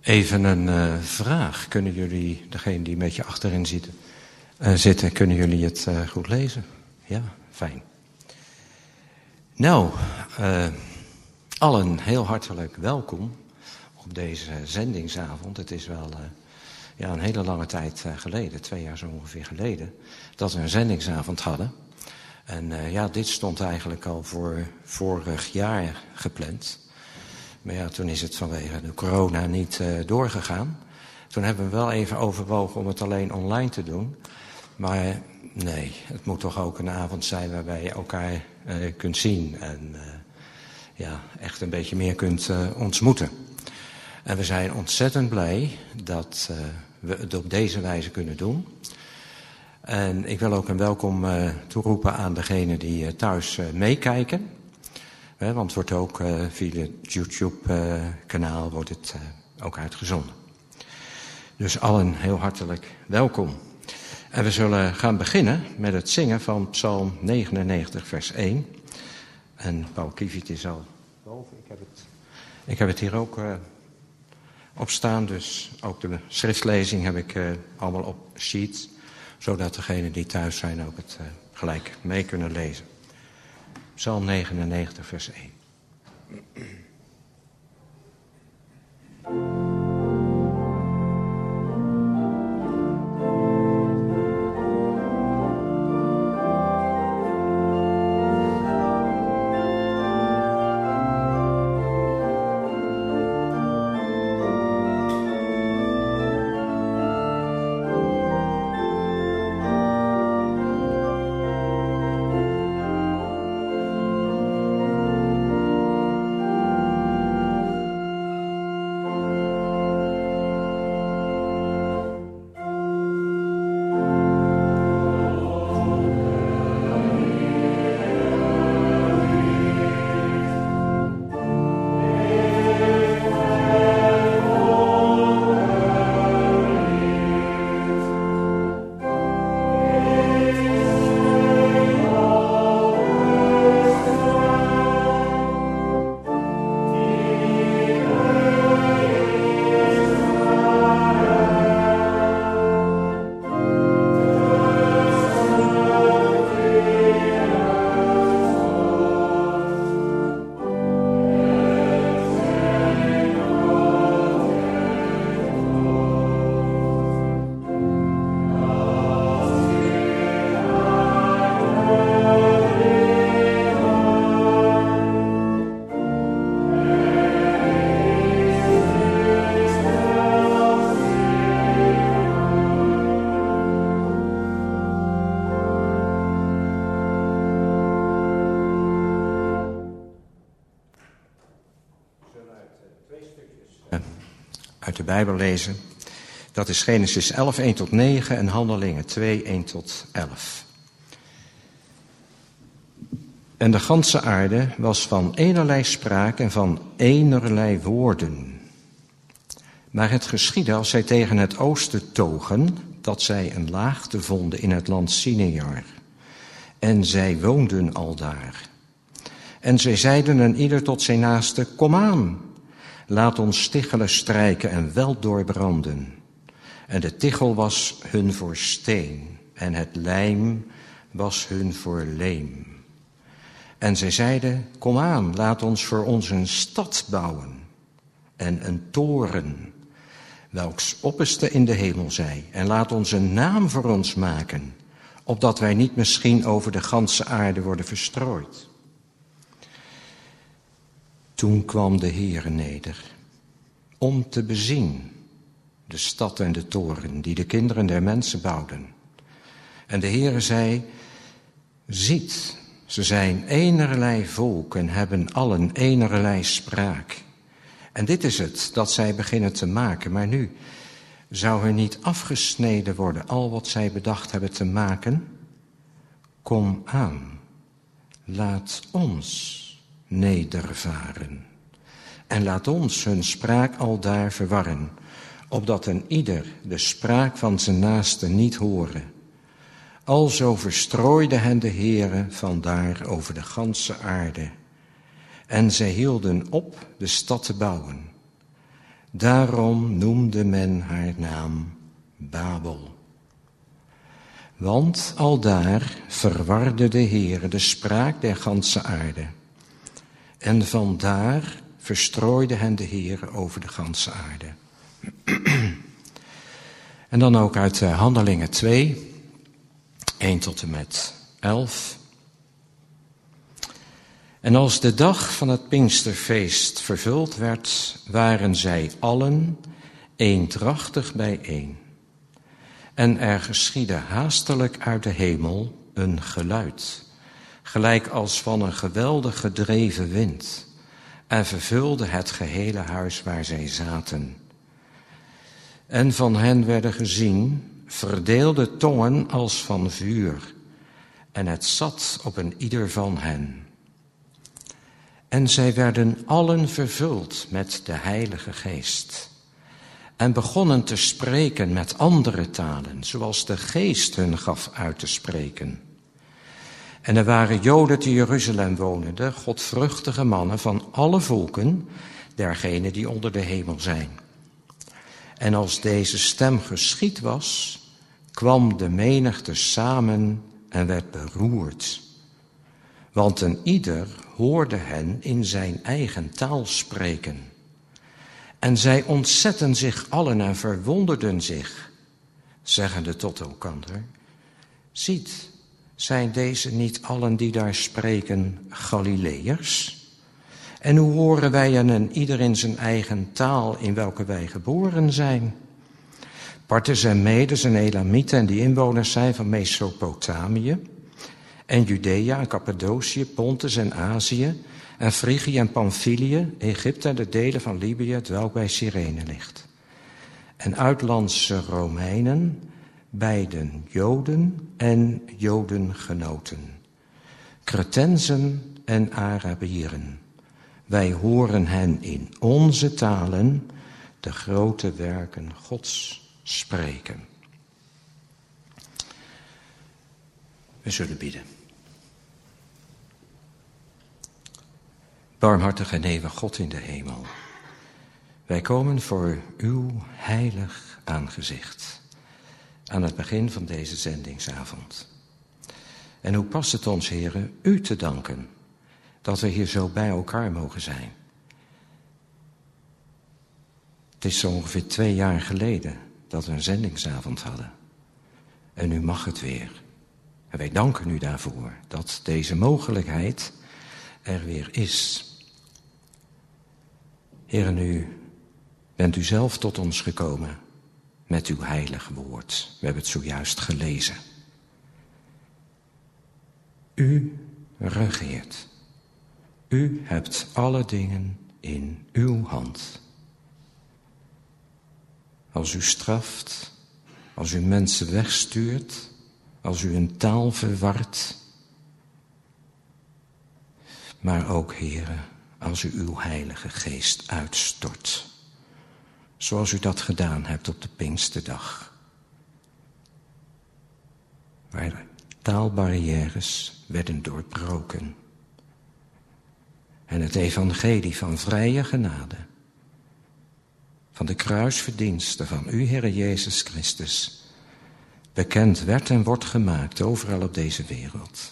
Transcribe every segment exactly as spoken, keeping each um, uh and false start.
Even een uh, vraag. Kunnen jullie, degene die een beetje achterin zitten, uh, zitten kunnen jullie het uh, goed lezen? Ja, fijn. Nou, uh, allen heel hartelijk welkom op deze zendingsavond. Het is wel uh, ja, een hele lange tijd uh, geleden, twee jaar zo ongeveer geleden, dat we een zendingsavond hadden. En uh, ja, dit stond eigenlijk al voor vorig jaar gepland. Maar ja, toen is het vanwege de corona niet uh, doorgegaan. Toen hebben we wel even overwogen om het alleen online te doen. Maar nee, het moet toch ook een avond zijn waarbij je elkaar uh, kunt zien. En uh, ja, echt een beetje meer kunt uh, ontmoeten. En we zijn ontzettend blij dat uh, we het op deze wijze kunnen doen. En ik wil ook een welkom uh, toeroepen aan degenen die uh, thuis uh, meekijken. He, want het wordt ook uh, via het YouTube-kanaal uh, wordt het uh, ook uitgezonden. Dus allen heel hartelijk welkom. En we zullen gaan beginnen met het zingen van Psalm negenennegentig, vers één. En Paul Kiviet is al boven. Ik heb het, ik heb het hier ook uh, op staan. Dus ook de schriftlezing heb ik uh, allemaal op sheets. Zodat degenen die thuis zijn ook het uh, gelijk mee kunnen lezen. Psalm negenennegentig, vers één. Uit de Bijbel lezen. Dat is Genesis elf, één tot negen en Handelingen twee, één tot elf. En de ganse aarde was van eenerlei spraak en van eenerlei woorden. Maar het geschiedde als zij tegen het oosten togen, dat zij een laagte vonden in het land Sinear. En zij woonden aldaar. En zij zeiden een ieder tot zijn naaste, kom aan. Laat ons tichelen strijken en wel doorbranden. En de tichel was hun voor steen, en het lijm was hun voor leem. En zij zeiden, kom aan, laat ons voor ons een stad bouwen, en een toren, welks opperste in de hemel zij. En laat ons een naam voor ons maken, opdat wij niet misschien over de ganse aarde worden verstrooid. Toen kwam de Heere neder, om te bezien de stad en de toren die de kinderen der mensen bouwden. En de Heere zei, ziet, ze zijn eenerlei volk en hebben allen eenerlei spraak. En dit is het dat zij beginnen te maken, maar nu zou er niet afgesneden worden al wat zij bedacht hebben te maken? Kom aan, laat ons nedervaren. En laat ons hun spraak aldaar verwarren, opdat een ieder de spraak van zijn naaste niet horen. Alzo verstrooide hen de Heere vandaar over de ganse aarde. En zij hielden op de stad te bouwen. Daarom noemde men haar naam Babel. Want aldaar verwarde de Heere de spraak der ganse aarde. En vandaar verstrooide hen de Heere over de ganse aarde. En dan ook uit uh, Handelingen twee, één tot en met elf. En als de dag van het Pinksterfeest vervuld werd, waren zij allen eendrachtig bijeen. En er geschiedde haastelijk uit de hemel een geluid, gelijk als van een geweldig gedreven wind, en vervulde het gehele huis waar zij zaten. En van hen werden gezien verdeelde tongen als van vuur, en het zat op een ieder van hen. En zij werden allen vervuld met de Heilige Geest en begonnen te spreken met andere talen, zoals de Geest hun gaf uit te spreken. En er waren Joden te Jeruzalem wonende, godvruchtige mannen van alle volken, dergenen die onder de hemel zijn. En als deze stem geschied was, kwam de menigte samen en werd beroerd. Want een ieder hoorde hen in zijn eigen taal spreken. En zij ontzetten zich allen en verwonderden zich, zeggende tot elkander: ziet, zijn deze niet allen die daar spreken Galileërs? En hoe horen wij en een ieder in zijn eigen taal in welke wij geboren zijn? Parters en Medes en Elamieten en die inwoners zijn van Mesopotamië en Judea en Cappadocië, Pontus en Azië en Frigië en Pamphylië, Egypte en de delen van Libië, het welk bij Cyrene ligt. En uitlandse Romeinen, beiden Joden en Jodengenoten, Cretensen en Arabieren. Wij horen hen in onze talen de grote werken Gods spreken. We zullen bidden. Barmhartige en eeuwige God in de hemel, wij komen voor uw heilig aangezicht aan het begin van deze zendingsavond. En hoe past het ons, Heere, u te danken dat we hier zo bij elkaar mogen zijn. Het is zo ongeveer twee jaar geleden dat we een zendingsavond hadden. En nu mag het weer. En wij danken u daarvoor dat deze mogelijkheid er weer is. Heere, nu bent u zelf tot ons gekomen met uw heilige woord. We hebben het zojuist gelezen. U regeert. U hebt alle dingen in uw hand. Als u straft, als u mensen wegstuurt, als u een taal verwart, maar ook, Heere, als u uw heilige geest uitstort, zoals u dat gedaan hebt op de Pinksterdag, waar taalbarrières werden doorbroken en het evangelie van vrije genade, van de kruisverdiensten van u, Heere Jezus Christus, bekend werd en wordt gemaakt overal op deze wereld.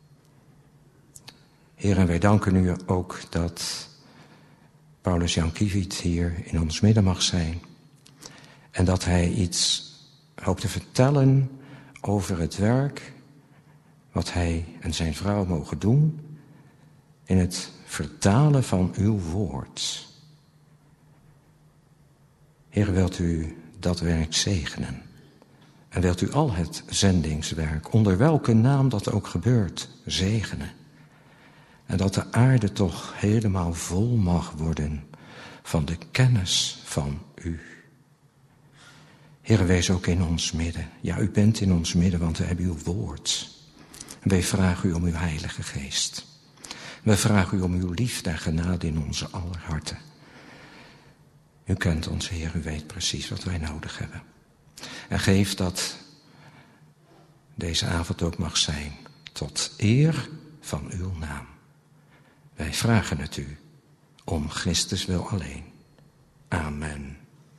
Heer, en wij danken u ook dat Paulus Jan Kiewiet hier in ons midden mag zijn. En dat hij iets hoopt te vertellen over het werk wat hij en zijn vrouw mogen doen in het vertalen van uw woord. Heer, wilt u dat werk zegenen? En wilt u al het zendingswerk, onder welke naam dat ook gebeurt, zegenen? En dat de aarde toch helemaal vol mag worden van de kennis van u. Heer, wees ook in ons midden. Ja, u bent in ons midden, want we hebben uw woord. En wij vragen u om uw heilige geest. We vragen u om uw liefde en genade in onze aller harten. U kent ons, Heer, u weet precies wat wij nodig hebben. En geef dat deze avond ook mag zijn tot eer van uw naam. Wij vragen het u om Christus wil alleen. Amen.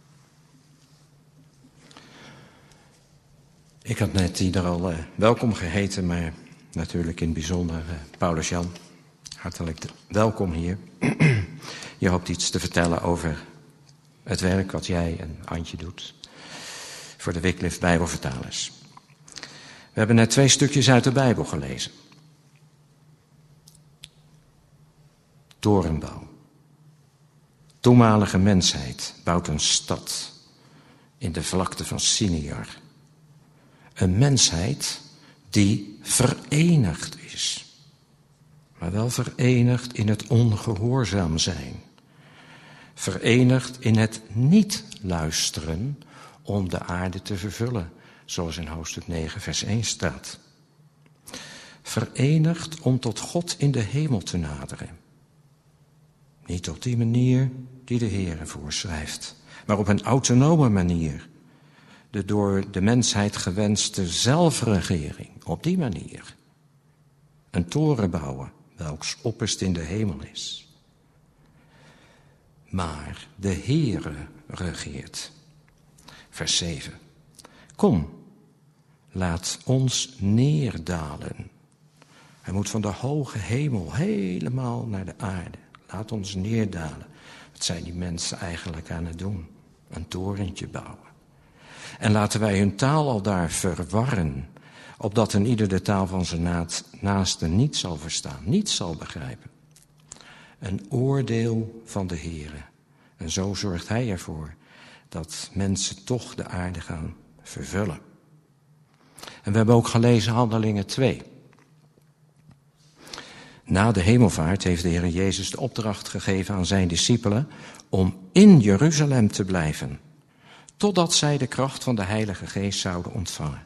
Ik had net ieder al uh, welkom geheten, maar natuurlijk in het bijzonder uh, Paulus Jan. Hartelijk welkom hier. Je hoopt iets te vertellen over het werk wat jij en Antje doet voor de Wycliffe Bijbelvertalers. We hebben net twee stukjes uit de Bijbel gelezen. Torenbouw. Toenmalige mensheid bouwt een stad in de vlakte van Siniar. Een mensheid die verenigd is. Maar wel verenigd in het ongehoorzaam zijn. Verenigd in het niet luisteren om de aarde te vervullen. Zoals in hoofdstuk negen vers één staat. Verenigd om tot God in de hemel te naderen. Niet op die manier die de Heere voorschrijft, maar op een autonome manier. De door de mensheid gewenste zelfregering, op die manier. Een toren bouwen, welks opperst in de hemel is. Maar de Heere regeert. Vers zeven. Kom, laat ons neerdalen. Hij moet van de hoge hemel helemaal naar de aarde. Laat ons neerdalen. Wat zijn die mensen eigenlijk aan het doen? Een torentje bouwen. En laten wij hun taal al daar verwarren, opdat een ieder de taal van zijn naaste niet zal verstaan, niet zal begrijpen. Een oordeel van de Heere. En zo zorgt hij ervoor dat mensen toch de aarde gaan vervullen. En we hebben ook gelezen Handelingen twee. Na de hemelvaart heeft de Heer Jezus de opdracht gegeven aan zijn discipelen om in Jeruzalem te blijven, totdat zij de kracht van de Heilige Geest zouden ontvangen.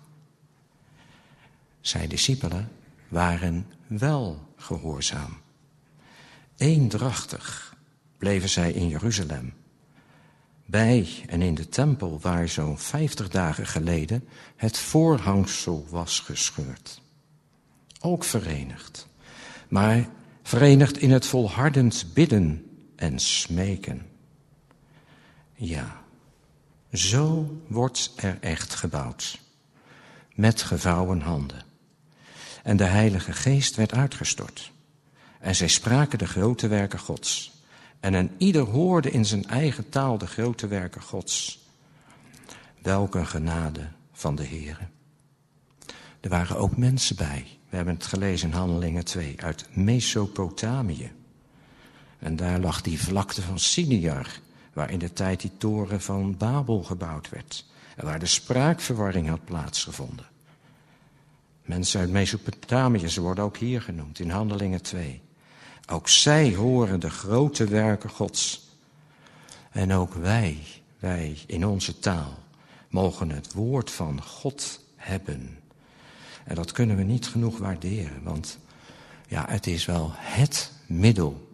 Zijn discipelen waren wel gehoorzaam. Eendrachtig bleven zij in Jeruzalem, bij en in de tempel waar zo'n vijftig dagen geleden het voorhangsel was gescheurd. Ook verenigd, maar verenigd in het volhardend bidden en smeken. Ja, zo wordt er echt gebouwd, met gevouwen handen. En de Heilige Geest werd uitgestort. En zij spraken de grote werken Gods. En een ieder hoorde in zijn eigen taal de grote werken Gods. Welk een genade van de Heere. Er waren ook mensen bij. We hebben het gelezen in Handelingen twee, uit Mesopotamië. En daar lag die vlakte van Siniar, waar in de tijd die toren van Babel gebouwd werd. En waar de spraakverwarring had plaatsgevonden. Mensen uit Mesopotamië, ze worden ook hier genoemd, in Handelingen twee. Ook zij horen de grote werken Gods. En ook wij, wij in onze taal, mogen het woord van God hebben. En dat kunnen we niet genoeg waarderen, want ja, het is wel het middel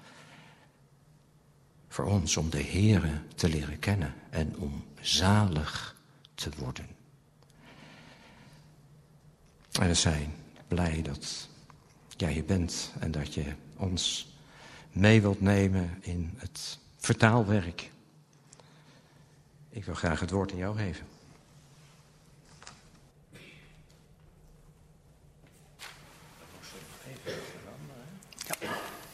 voor ons om de Heere te leren kennen en om zalig te worden. En we zijn blij dat jij hier bent en dat je ons mee wilt nemen in het vertaalwerk. Ik wil graag het woord aan jou geven. Ja.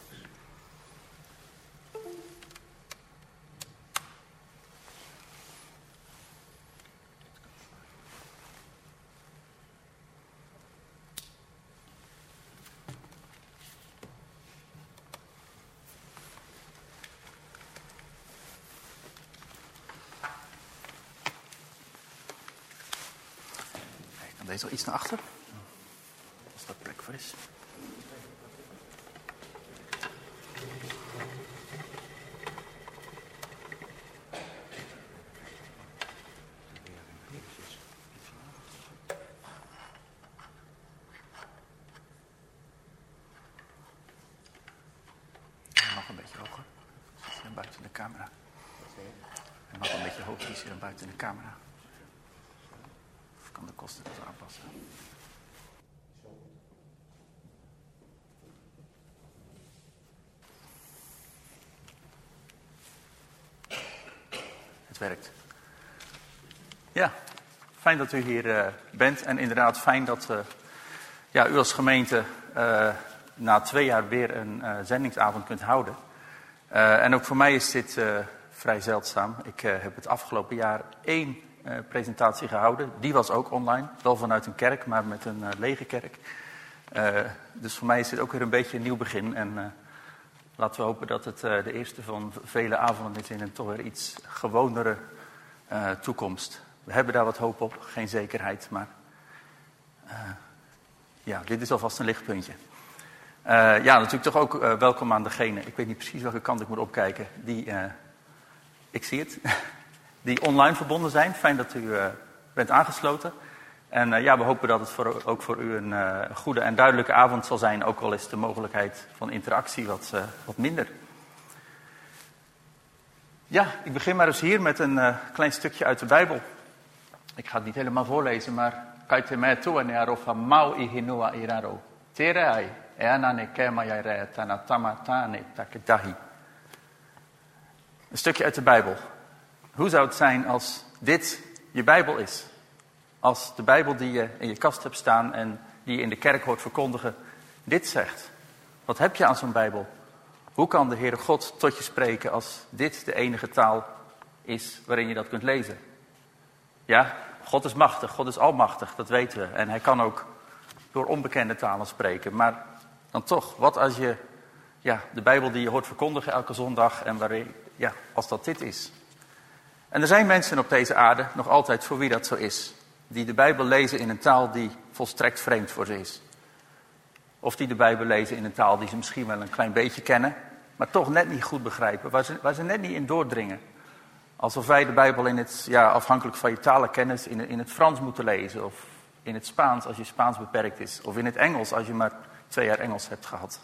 Deze wel iets naar achter, als daar plek voor is. Nog een beetje hoger. Zit hier buiten de camera. En nog een beetje hoger is hier buiten de camera. Kan de kosten dus aanpassen. Het werkt. Ja, fijn dat u hier uh, bent. En inderdaad fijn dat uh, ja, u als gemeente uh, na twee jaar weer een uh, zendingsavond kunt houden. Uh, en ook voor mij is dit uh, vrij zeldzaam. Ik uh, heb het afgelopen jaar één uh, presentatie gehouden. Die was ook online. Wel vanuit een kerk, maar met een uh, lege kerk. Uh, dus voor mij is dit ook weer een beetje een nieuw begin. En uh, laten we hopen dat het uh, de eerste van vele avonden is in een toch weer iets gewonere uh, toekomst. We hebben daar wat hoop op, geen zekerheid, maar uh, ja, dit is alvast een lichtpuntje. Uh, ja, natuurlijk toch ook uh, welkom aan degene, ik weet niet precies welke kant ik moet opkijken, die, uh, ik zie het, die online verbonden zijn. Fijn dat u uh, bent aangesloten. En uh, ja, we hopen dat het voor, ook voor u een uh, goede en duidelijke avond zal zijn, ook al is de mogelijkheid van interactie wat, uh, wat minder. Ja, ik begin maar eens hier met een uh, klein stukje uit de Bijbel. Ik ga het niet helemaal voorlezen, maar kaite me tu en arofa mau ihinua iraro. Terai eanane kema yaire tanatama tane takedahi. Een stukje uit de Bijbel. Hoe zou het zijn als dit je Bijbel is? Als de Bijbel die je in je kast hebt staan en die je in de kerk hoort verkondigen, dit zegt. Wat heb je aan zo'n Bijbel? Hoe kan de Heere God tot je spreken als dit de enige taal is waarin je dat kunt lezen? Ja, God is machtig, God is almachtig, dat weten we. En hij kan ook door onbekende talen spreken. Maar dan toch, wat als je ja, de Bijbel die je hoort verkondigen elke zondag en waarin, ja, als dat dit is? En er zijn mensen op deze aarde, nog altijd voor wie dat zo is, die de Bijbel lezen in een taal die volstrekt vreemd voor ze is. Of die de Bijbel lezen in een taal die ze misschien wel een klein beetje kennen, maar toch net niet goed begrijpen, waar ze, waar ze net niet in doordringen. Alsof wij de Bijbel in het, ja, afhankelijk van je talenkennis, in, in het Frans moeten lezen. Of in het Spaans als je Spaans beperkt is. Of in het Engels als je maar twee jaar Engels hebt gehad.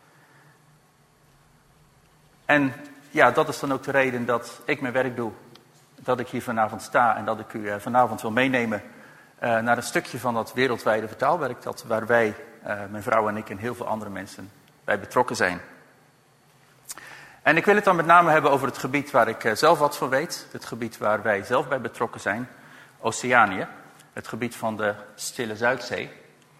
En ja, dat is dan ook de reden dat ik mijn werk doe. Dat ik hier vanavond sta en dat ik u uh, vanavond wil meenemen uh, naar een stukje van dat wereldwijde vertaalwerk. Dat, waar wij, uh, mijn vrouw en ik en heel veel andere mensen bij betrokken zijn. En ik wil het dan met name hebben over het gebied waar ik uh, zelf wat van weet. Het gebied waar wij zelf bij betrokken zijn. Oceanië. Het gebied van de Stille Zuidzee.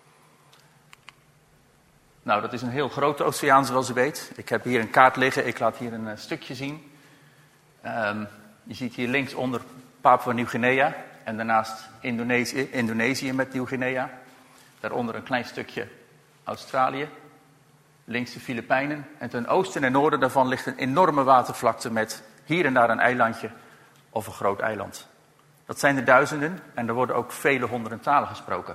Nou, dat is een heel grote oceaan zoals u weet. Ik heb hier een kaart liggen. Ik laat hier een uh, stukje zien. Um, je ziet hier linksonder Papua Nieuw-Guinea. En daarnaast Indonesië, Indonesië met Nieuw-Guinea. Daaronder een klein stukje Australië. Links de Filipijnen. En ten oosten en noorden daarvan ligt een enorme watervlakte met hier en daar een eilandje of een groot eiland. Dat zijn er duizenden en er worden ook vele honderden talen gesproken.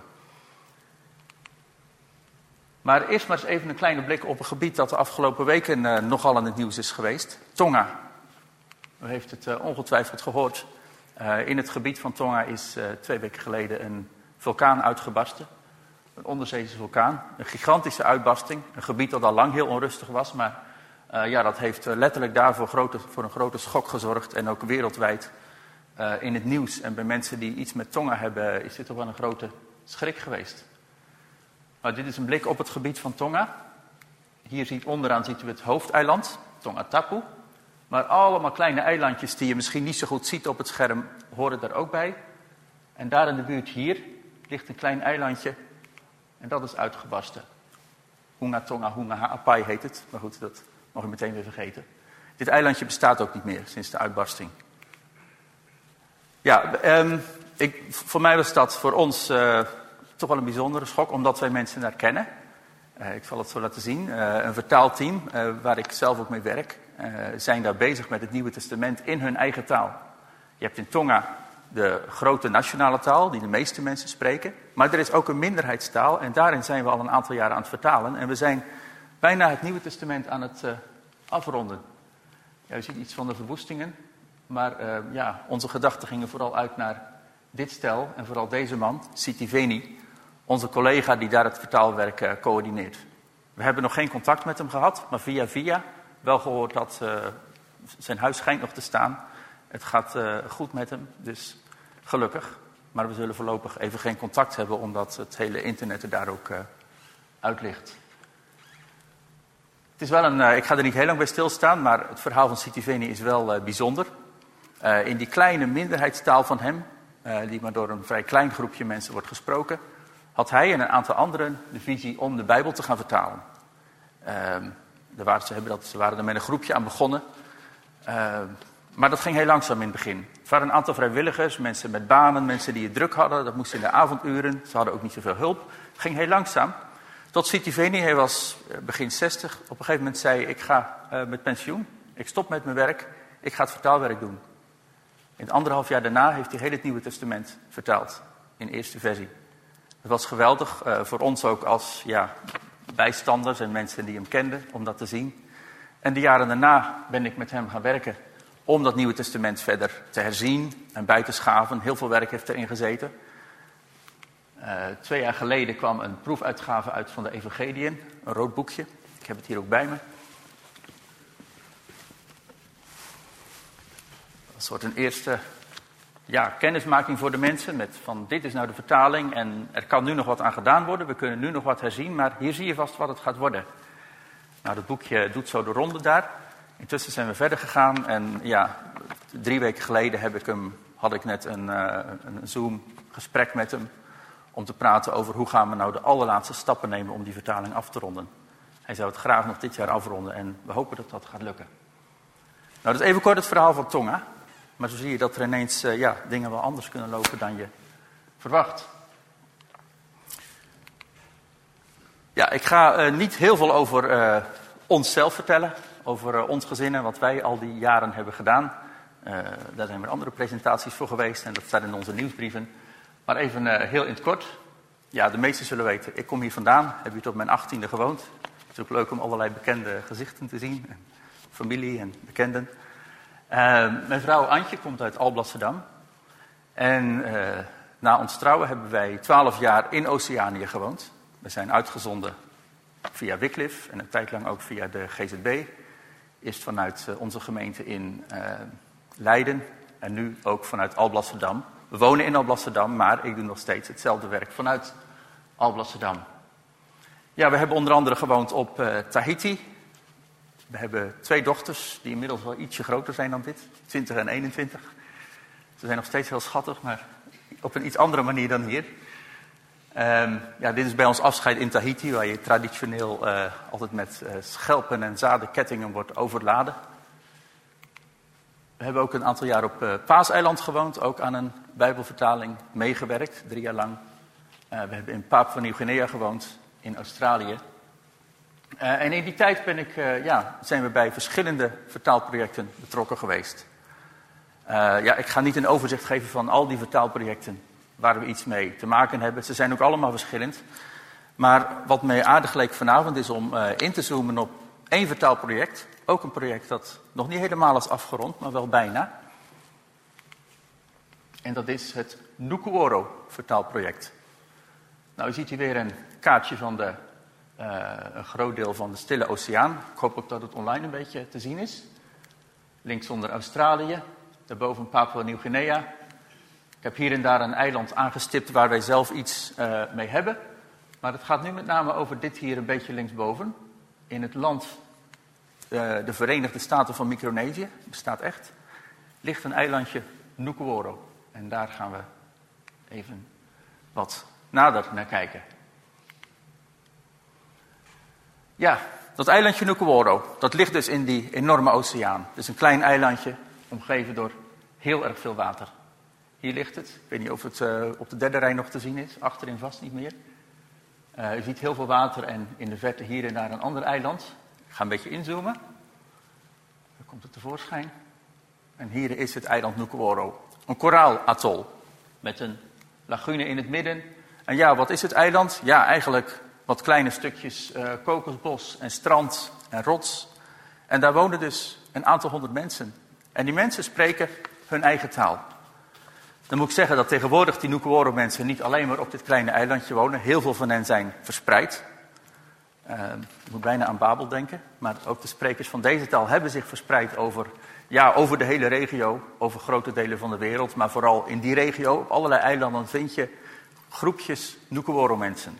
Maar eerst maar eens even een kleine blik op een gebied dat de afgelopen weken uh, nogal in het nieuws is geweest. Tonga. U heeft het uh, ongetwijfeld gehoord. Uh, in het gebied van Tonga is uh, twee weken geleden een vulkaan uitgebarsten. Een onderzeese vulkaan. Een gigantische uitbarsting. Een gebied dat al lang heel onrustig was. Maar uh, ja, dat heeft uh, letterlijk daarvoor grote, voor een grote schok gezorgd. En ook wereldwijd uh, in het nieuws. En bij mensen die iets met Tonga hebben, is dit toch wel een grote schrik geweest. Nou, dit is een blik op het gebied van Tonga. Hier ziet onderaan ziet u het hoofdeiland, Tonga Tapu. Maar allemaal kleine eilandjes die je misschien niet zo goed ziet op het scherm, horen daar ook bij. En daar in de buurt hier ligt een klein eilandje. En dat is uitgebarsten. Hunga Tonga Hunga Ha'apai heet het. Maar goed, dat mag u meteen weer vergeten. Dit eilandje bestaat ook niet meer sinds de uitbarsting. Ja, um, ik, voor mij was dat voor ons uh, toch wel een bijzondere schok, omdat wij mensen daar kennen. Uh, ik zal het zo laten zien. Uh, een vertaalteam, uh, waar ik zelf ook mee werk, uh, zijn daar bezig met het Nieuwe Testament in hun eigen taal. Je hebt in Tonga de grote nationale taal, die de meeste mensen spreken. Maar er is ook een minderheidstaal en daarin zijn we al een aantal jaren aan het vertalen. En we zijn bijna het Nieuwe Testament aan het uh, afronden. Ja, u ziet iets van de verwoestingen. Maar uh, ja, onze gedachten gingen vooral uit naar dit stel en vooral deze man, Siti Veni, onze collega die daar het vertaalwerk uh, coördineert. We hebben nog geen contact met hem gehad, maar via via wel gehoord dat uh, zijn huis schijnt nog te staan. Het gaat uh, goed met hem, dus gelukkig. Maar we zullen voorlopig even geen contact hebben, omdat het hele internet er daar ook uh, uit ligt. Het is wel een, uh, ik ga er niet heel lang bij stilstaan, maar het verhaal van Siti Veni is wel uh, bijzonder. Uh, in die kleine minderheidstaal van hem, uh, die maar door een vrij klein groepje mensen wordt gesproken, had hij en een aantal anderen de visie om de Bijbel te gaan vertalen. Uh, daar waren, ze, hebben dat, ze waren er met een groepje aan begonnen. Uh, maar dat ging heel langzaam in het begin. Er waren een aantal vrijwilligers, mensen met banen, mensen die het druk hadden. Dat moest in de avonduren. Ze hadden ook niet zoveel hulp. Het ging heel langzaam. Tot Sitiveni, hij was begin zestig. Op een gegeven moment zei ik ga uh, met pensioen. Ik stop met mijn werk. Ik ga het vertaalwerk doen. In het anderhalf jaar daarna heeft hij heel het Nieuwe Testament vertaald. In eerste versie. Het was geweldig. Uh, voor ons ook als ja, bijstanders en mensen die hem kenden. Om dat te zien. En de jaren daarna ben ik met hem gaan werken. Om dat Nieuwe Testament verder te herzien en bij te schaven. Heel veel werk heeft erin gezeten. Uh, twee jaar geleden kwam een proefuitgave uit van de Evangeliën. Een rood boekje. Ik heb het hier ook bij me. Een soort een eerste ja, kennismaking voor de mensen. Met van dit is nou de vertaling en er kan nu nog wat aan gedaan worden. We kunnen nu nog wat herzien, maar hier zie je vast wat het gaat worden. Nou, dat boekje doet zo de ronde daar. Intussen zijn we verder gegaan en ja, drie weken geleden heb ik hem, had ik net een, uh, een Zoom gesprek met hem. Om te praten over hoe gaan we nou de allerlaatste stappen nemen om die vertaling af te ronden. Hij zou het graag nog dit jaar afronden en we hopen dat dat gaat lukken. Nou, dat is even kort het verhaal van Tonga. Maar zo zie je dat er ineens uh, ja, dingen wel anders kunnen lopen dan je verwacht. Ja, ik ga uh, niet heel veel over uh, onszelf vertellen. Over uh, ons gezin en wat wij al die jaren hebben gedaan. Uh, daar zijn weer andere presentaties voor geweest en dat staat in onze nieuwsbrieven. Maar even uh, heel in het kort. Ja, de meesten zullen weten, ik kom hier vandaan. Heb hier tot mijn achttiende gewoond. Het is ook leuk om allerlei bekende gezichten te zien. En familie en bekenden. Uh, mijn vrouw Antje komt uit Alblasserdam. En uh, na ons trouwen hebben wij twaalf jaar in Oceanië gewoond. We zijn uitgezonden via Wycliffe en een tijd lang ook via de G Z B. Eerst vanuit uh, onze gemeente in uh, Leiden en nu ook vanuit Alblasserdam. We wonen in Alblasserdam, maar ik doe nog steeds hetzelfde werk vanuit Alblasserdam. Ja, we hebben onder andere gewoond op uh, Tahiti. We hebben twee dochters die inmiddels wel ietsje groter zijn dan dit. twintig en eenentwintig. Ze zijn nog steeds heel schattig, maar op een iets andere manier dan hier. Um, ja, dit is bij ons afscheid in Tahiti, waar je traditioneel uh, altijd met uh, schelpen en zadenkettingen wordt overladen. We hebben ook een aantal jaar op uh, Paaseiland gewoond, ook aan een Bijbelvertaling meegewerkt, drie jaar lang. Uh, we hebben in Papua Nieuw-Guinea gewoond, in Australië. Uh, en in die tijd ben ik, uh, ja, zijn we bij verschillende vertaalprojecten betrokken geweest. Uh, ja, ik ga niet een overzicht geven van al die vertaalprojecten waar we iets mee te maken hebben. Ze zijn ook allemaal verschillend. Maar wat mij aardig leek vanavond is om uh, in te zoomen op één vertaalproject. Ook een project dat nog niet helemaal is afgerond, maar wel bijna. En dat is het Nukuoro vertaalproject. Nou, u ziet hier weer een kaartje van de, uh, een groot deel van de Stille Oceaan. Ik hoop ook dat het online een beetje te zien is. Linksonder Australië, daarboven Papua Nieuw-Guinea. Ik heb hier en daar een eiland aangestipt waar wij zelf iets uh, mee hebben. Maar het gaat nu met name over dit hier een beetje linksboven. In het land, uh, de Verenigde Staten van Micronesië, bestaat echt, ligt een eilandje Nukuoro. En daar gaan we even wat nader naar kijken. Ja, dat eilandje Nukuoro, dat ligt dus in die enorme oceaan. Het is een klein eilandje, omgeven door heel erg veel water. Hier ligt het. Ik weet niet of het uh, op de derde rij nog te zien is. Achterin vast niet meer. Uh, u ziet heel veel water en in de verte hier en daar een ander eiland. Ik ga een beetje inzoomen. Dan komt het tevoorschijn. En hier is het eiland Nukuoro. Een koraalatol met een lagune in het midden. En ja, wat is het eiland? Ja, eigenlijk wat kleine stukjes uh, kokosbos en strand en rots. En daar wonen dus een aantal honderd mensen. En die mensen spreken hun eigen taal. Dan moet ik zeggen dat tegenwoordig die Nukuoro mensen niet alleen maar op dit kleine eilandje wonen. Heel veel van hen zijn verspreid. Uh, ik moet bijna aan Babel denken. Maar ook de sprekers van deze taal hebben zich verspreid over, ja, over de hele regio. Over grote delen van de wereld. Maar vooral in die regio, op allerlei eilanden, vind je groepjes Nukuoro mensen.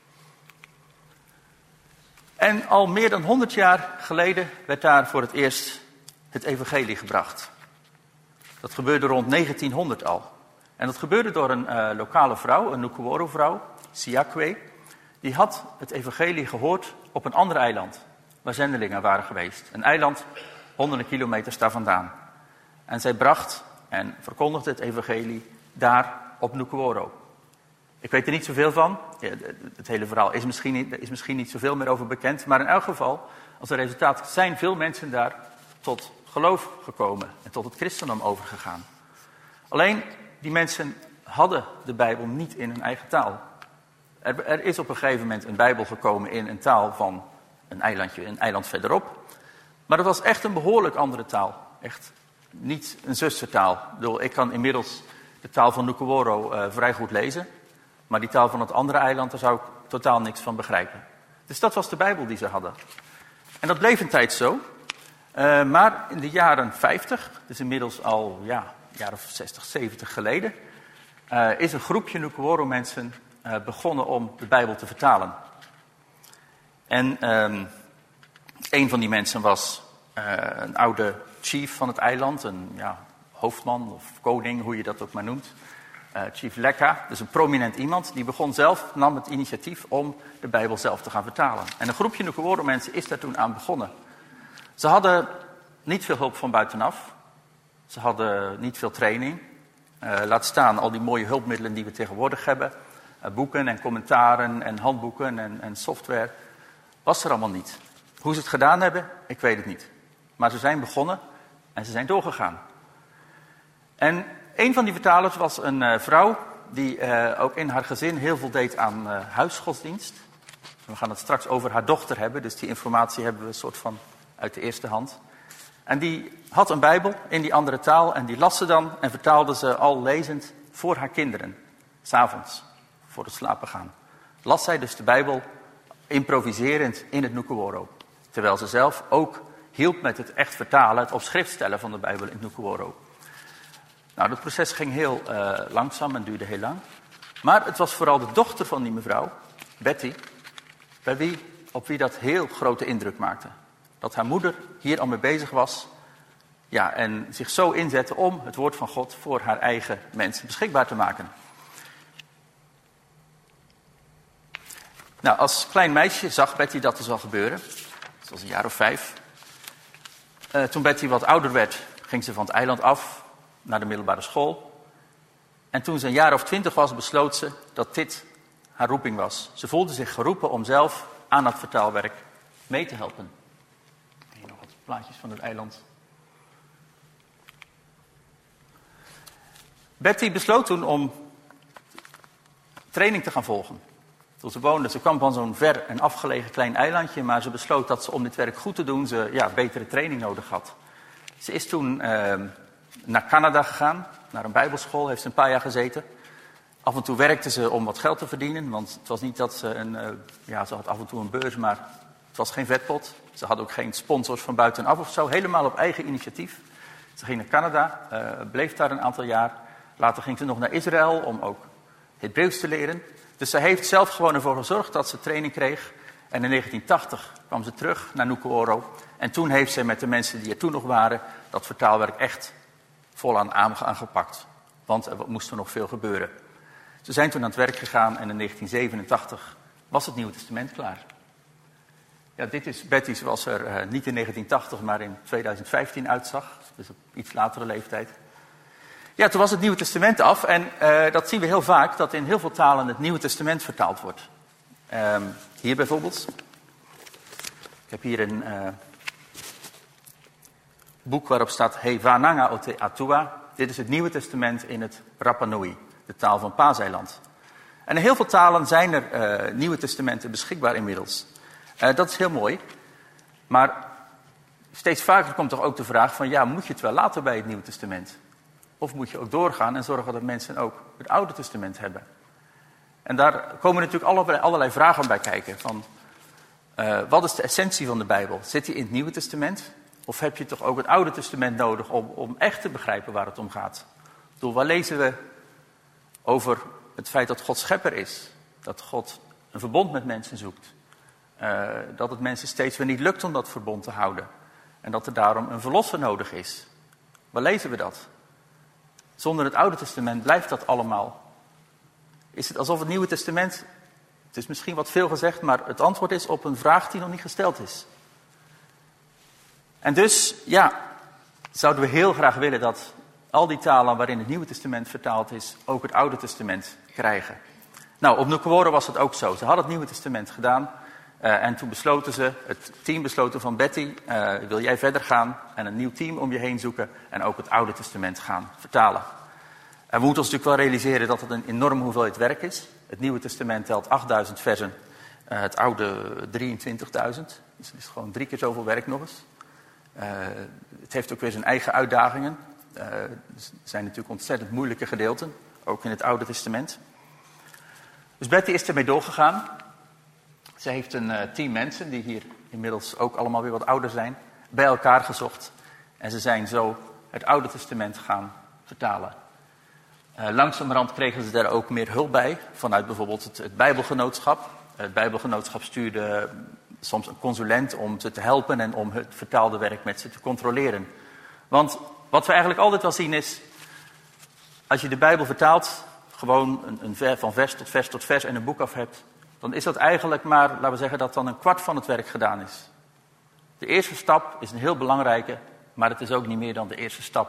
En al meer dan honderd jaar geleden werd daar voor het eerst het evangelie gebracht. Dat gebeurde rond negentienhonderd al. En dat gebeurde door een uh, lokale vrouw, een Nukuoro-vrouw, Siakwe. Die had het evangelie gehoord op een ander eiland, waar zendelingen waren geweest. Een eiland honderden kilometers daar vandaan. En zij bracht en verkondigde het evangelie daar op Nukuoro. Ik weet er niet zoveel van. Ja, het hele verhaal is misschien, niet, er is misschien niet zoveel meer over bekend. Maar in elk geval, als een resultaat zijn veel mensen daar tot geloof gekomen. En tot het christendom overgegaan. Alleen, die mensen hadden de Bijbel niet in hun eigen taal. Er, er is op een gegeven moment een Bijbel gekomen in een taal van een eilandje, een eiland verderop. Maar dat was echt een behoorlijk andere taal. Echt niet een zustertaal. Ik bedoel, ik kan inmiddels de taal van Nukuoro uh, vrij goed lezen. Maar die taal van het andere eiland, daar zou ik totaal niks van begrijpen. Dus dat was de Bijbel die ze hadden. En dat bleef een tijd zo. Uh, maar in de jaren vijftig, dus inmiddels al ja, een jaar of zestig, zeventig geleden, uh, is een groepje Nukuoro mensen uh, begonnen om de Bijbel te vertalen. En um, een van die mensen was uh, een oude chief van het eiland, een ja, hoofdman of koning, hoe je dat ook maar noemt. Uh, Chief Lekka, dus een prominent iemand, die begon zelf, nam het initiatief om de Bijbel zelf te gaan vertalen. En een groepje Nukuoro mensen is daar toen aan begonnen. Ze hadden niet veel hulp van buitenaf. Ze hadden niet veel training. Uh, laat staan al die mooie hulpmiddelen die we tegenwoordig hebben. Uh, boeken en commentaren en handboeken en, en software. Was er allemaal niet. Hoe ze het gedaan hebben, ik weet het niet. Maar ze zijn begonnen en ze zijn doorgegaan. En een van die vertalers was een uh, vrouw die uh, ook in haar gezin heel veel deed aan uh, huisgodsdienst. We gaan het straks over haar dochter hebben, dus die informatie hebben we een soort van uit de eerste hand. En die had een Bijbel in die andere taal en die las ze dan en vertaalde ze al lezend voor haar kinderen. 's Avonds, voor het slapen gaan. Las zij dus de Bijbel improviserend in het Nukuoro. Terwijl ze zelf ook hielp met het echt vertalen, het op schrift stellen van de Bijbel in het Nukuoro. Nou, dat proces ging heel uh, langzaam en duurde heel lang. Maar het was vooral de dochter van die mevrouw, Betty, bij wie, op wie dat heel grote indruk maakte. Dat haar moeder hier al mee bezig was. Ja, en zich zo inzette om het woord van God voor haar eigen mensen beschikbaar te maken. Nou, als klein meisje zag Betty dat dus al gebeuren. Dat was een jaar of vijf. Uh, toen Betty wat ouder werd, ging ze van het eiland af naar de middelbare school. En toen ze een jaar of twintig was, besloot ze dat dit haar roeping was. Ze voelde zich geroepen om zelf aan dat vertaalwerk mee te helpen. Hier nog wat plaatjes van het eiland. Betty besloot toen om training te gaan volgen. Toen ze woonde, ze kwam van zo'n ver en afgelegen klein eilandje, maar ze besloot dat ze om dit werk goed te doen, ze ja, betere training nodig had. Ze is toen uh, naar Canada gegaan, naar een bijbelschool, heeft ze een paar jaar gezeten. Af en toe werkte ze om wat geld te verdienen, want het was niet dat ze een, uh, ja, ze had af en toe een beurs, maar het was geen vetpot. Ze had ook geen sponsors van buitenaf of zo, helemaal op eigen initiatief. Ze ging naar Canada, uh, bleef daar een aantal jaar. Later ging ze nog naar Israël om ook Hebreeuws te leren. Dus ze heeft zelf gewoon ervoor gezorgd dat ze training kreeg. En in negentien tachtig kwam ze terug naar Nukuoro. En toen heeft ze met de mensen die er toen nog waren dat vertaalwerk echt volaan aangepakt. Want er moest er nog veel gebeuren. Ze zijn toen aan het werk gegaan en in negentien zevenentachtig was het Nieuwe Testament klaar. Ja, dit is Betty zoals er uh, niet in negentien tachtig, maar in tweeduizend vijftien uitzag. Dus op iets latere leeftijd. Ja, toen was het Nieuwe Testament af en uh, dat zien we heel vaak, dat in heel veel talen het Nieuwe Testament vertaald wordt. Um, hier bijvoorbeeld. Ik heb hier een uh, boek waarop staat He Vananga o te atua. Dit is het Nieuwe Testament in het Rapa Nui, de taal van Paaseiland. En in heel veel talen zijn er uh, Nieuwe Testamenten beschikbaar inmiddels. Uh, dat is heel mooi. Maar steeds vaker komt toch ook de vraag van, ja, moet je het wel laten bij het Nieuwe Testament? Of moet je ook doorgaan en zorgen dat mensen ook het Oude Testament hebben? En daar komen natuurlijk allerlei, allerlei vragen bij kijken. Van, uh, wat is de essentie van de Bijbel? Zit die in het Nieuwe Testament? Of heb je toch ook het Oude Testament nodig om, om echt te begrijpen waar het om gaat? Ik bedoel, waar lezen we over het feit dat God schepper is? Dat God een verbond met mensen zoekt? Uh, dat het mensen steeds weer niet lukt om dat verbond te houden? En dat er daarom een verlosser nodig is? Waar lezen we dat? Zonder het Oude Testament blijft dat allemaal. Is het alsof het Nieuwe Testament, het is misschien wat veel gezegd, maar het antwoord is op een vraag die nog niet gesteld is. En dus, ja, zouden we heel graag willen dat al die talen waarin het Nieuwe Testament vertaald is, ook het Oude Testament krijgen. Nou, op Nukuoro was het ook zo. Ze hadden het Nieuwe Testament gedaan. Uh, en toen besloten ze, het team besloten van Betty, uh, wil jij verder gaan en een nieuw team om je heen zoeken en ook het Oude Testament gaan vertalen. En we moeten ons natuurlijk wel realiseren dat het een enorme hoeveelheid werk is. Het Nieuwe Testament telt achtduizend versen, uh, het Oude drieëntwintigduizend. Dus het is gewoon drie keer zoveel werk nog eens. Uh, het heeft ook weer zijn eigen uitdagingen. Uh, er zijn natuurlijk ontzettend moeilijke gedeelten, ook in het Oude Testament. Dus Betty is ermee doorgegaan. Ze heeft een uh, team mensen, die hier inmiddels ook allemaal weer wat ouder zijn, bij elkaar gezocht. En ze zijn zo het Oude Testament gaan vertalen. Uh, langzamerhand kregen ze daar ook meer hulp bij, vanuit bijvoorbeeld het, het Bijbelgenootschap. Het Bijbelgenootschap stuurde soms een consulent om ze te helpen en om het vertaalde werk met ze te controleren. Want wat we eigenlijk altijd wel zien is, als je de Bijbel vertaalt, gewoon een, een ver, van vers tot vers tot vers en een boek af hebt, dan is dat eigenlijk maar, laten we zeggen, dat dan een kwart van het werk gedaan is. De eerste stap is een heel belangrijke, maar het is ook niet meer dan de eerste stap.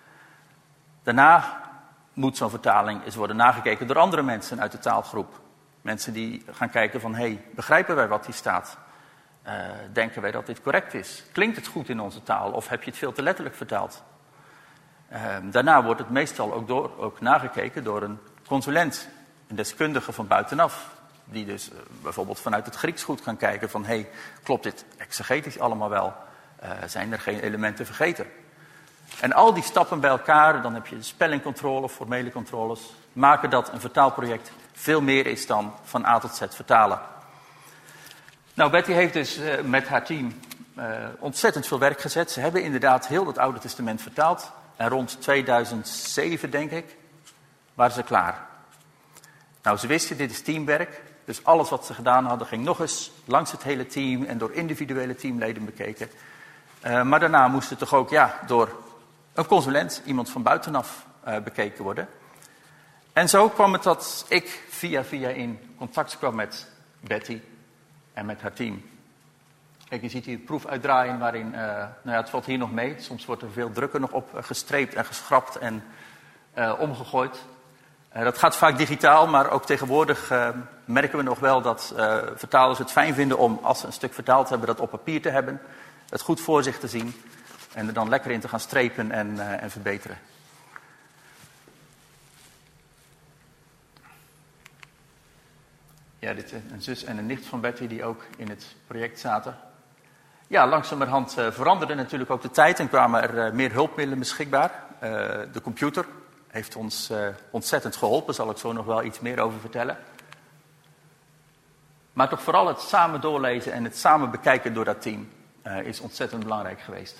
Daarna moet zo'n vertaling eens worden nagekeken door andere mensen uit de taalgroep. Mensen die gaan kijken van, hé, hey, begrijpen wij wat hier staat? Uh, denken wij dat dit correct is? Klinkt het goed in onze taal of heb je het veel te letterlijk vertaald? Uh, daarna wordt het meestal ook, door, ook nagekeken door een consulent, een deskundige van buitenaf. Die dus uh, bijvoorbeeld vanuit het Grieks goed kan kijken van, hé, hey, klopt dit exegetisch allemaal wel? Uh, zijn er geen elementen vergeten? En al die stappen bij elkaar, dan heb je de spellingcontrole, formele controles, maken dat een vertaalproject veel meer is dan van A tot Z vertalen. Nou, Betty heeft dus uh, met haar team uh, ontzettend veel werk gezet. Ze hebben inderdaad heel het Oude Testament vertaald. En rond tweeduizend zeven, denk ik, waren ze klaar. Nou, ze wisten, dit is teamwerk. Dus alles wat ze gedaan hadden, ging nog eens langs het hele team en door individuele teamleden bekeken. Uh, maar daarna moest het toch ook ja, door een consulent, iemand van buitenaf, uh, bekeken worden. En zo kwam het dat ik via via in contact kwam met Betty en met haar team. Kijk, je ziet hier een proef uitdraaien waarin, uh, nou ja, het valt hier nog mee. Soms wordt er veel drukker nog op uh, gestreept en geschrapt en uh, omgegooid. Uh, dat gaat vaak digitaal, maar ook tegenwoordig uh, merken we nog wel dat uh, vertalers het fijn vinden om, als ze een stuk vertaald hebben, dat op papier te hebben. Het goed voor zich te zien en er dan lekker in te gaan strepen en, uh, en verbeteren. Ja, dit is een zus en een nicht van Betty die ook in het project zaten. Ja, langzamerhand uh, veranderde natuurlijk ook de tijd en kwamen er uh, meer hulpmiddelen beschikbaar. Uh, de computer heeft ons uh, ontzettend geholpen, daar zal ik zo nog wel iets meer over vertellen. Maar toch vooral het samen doorlezen en het samen bekijken door dat team uh, is ontzettend belangrijk geweest.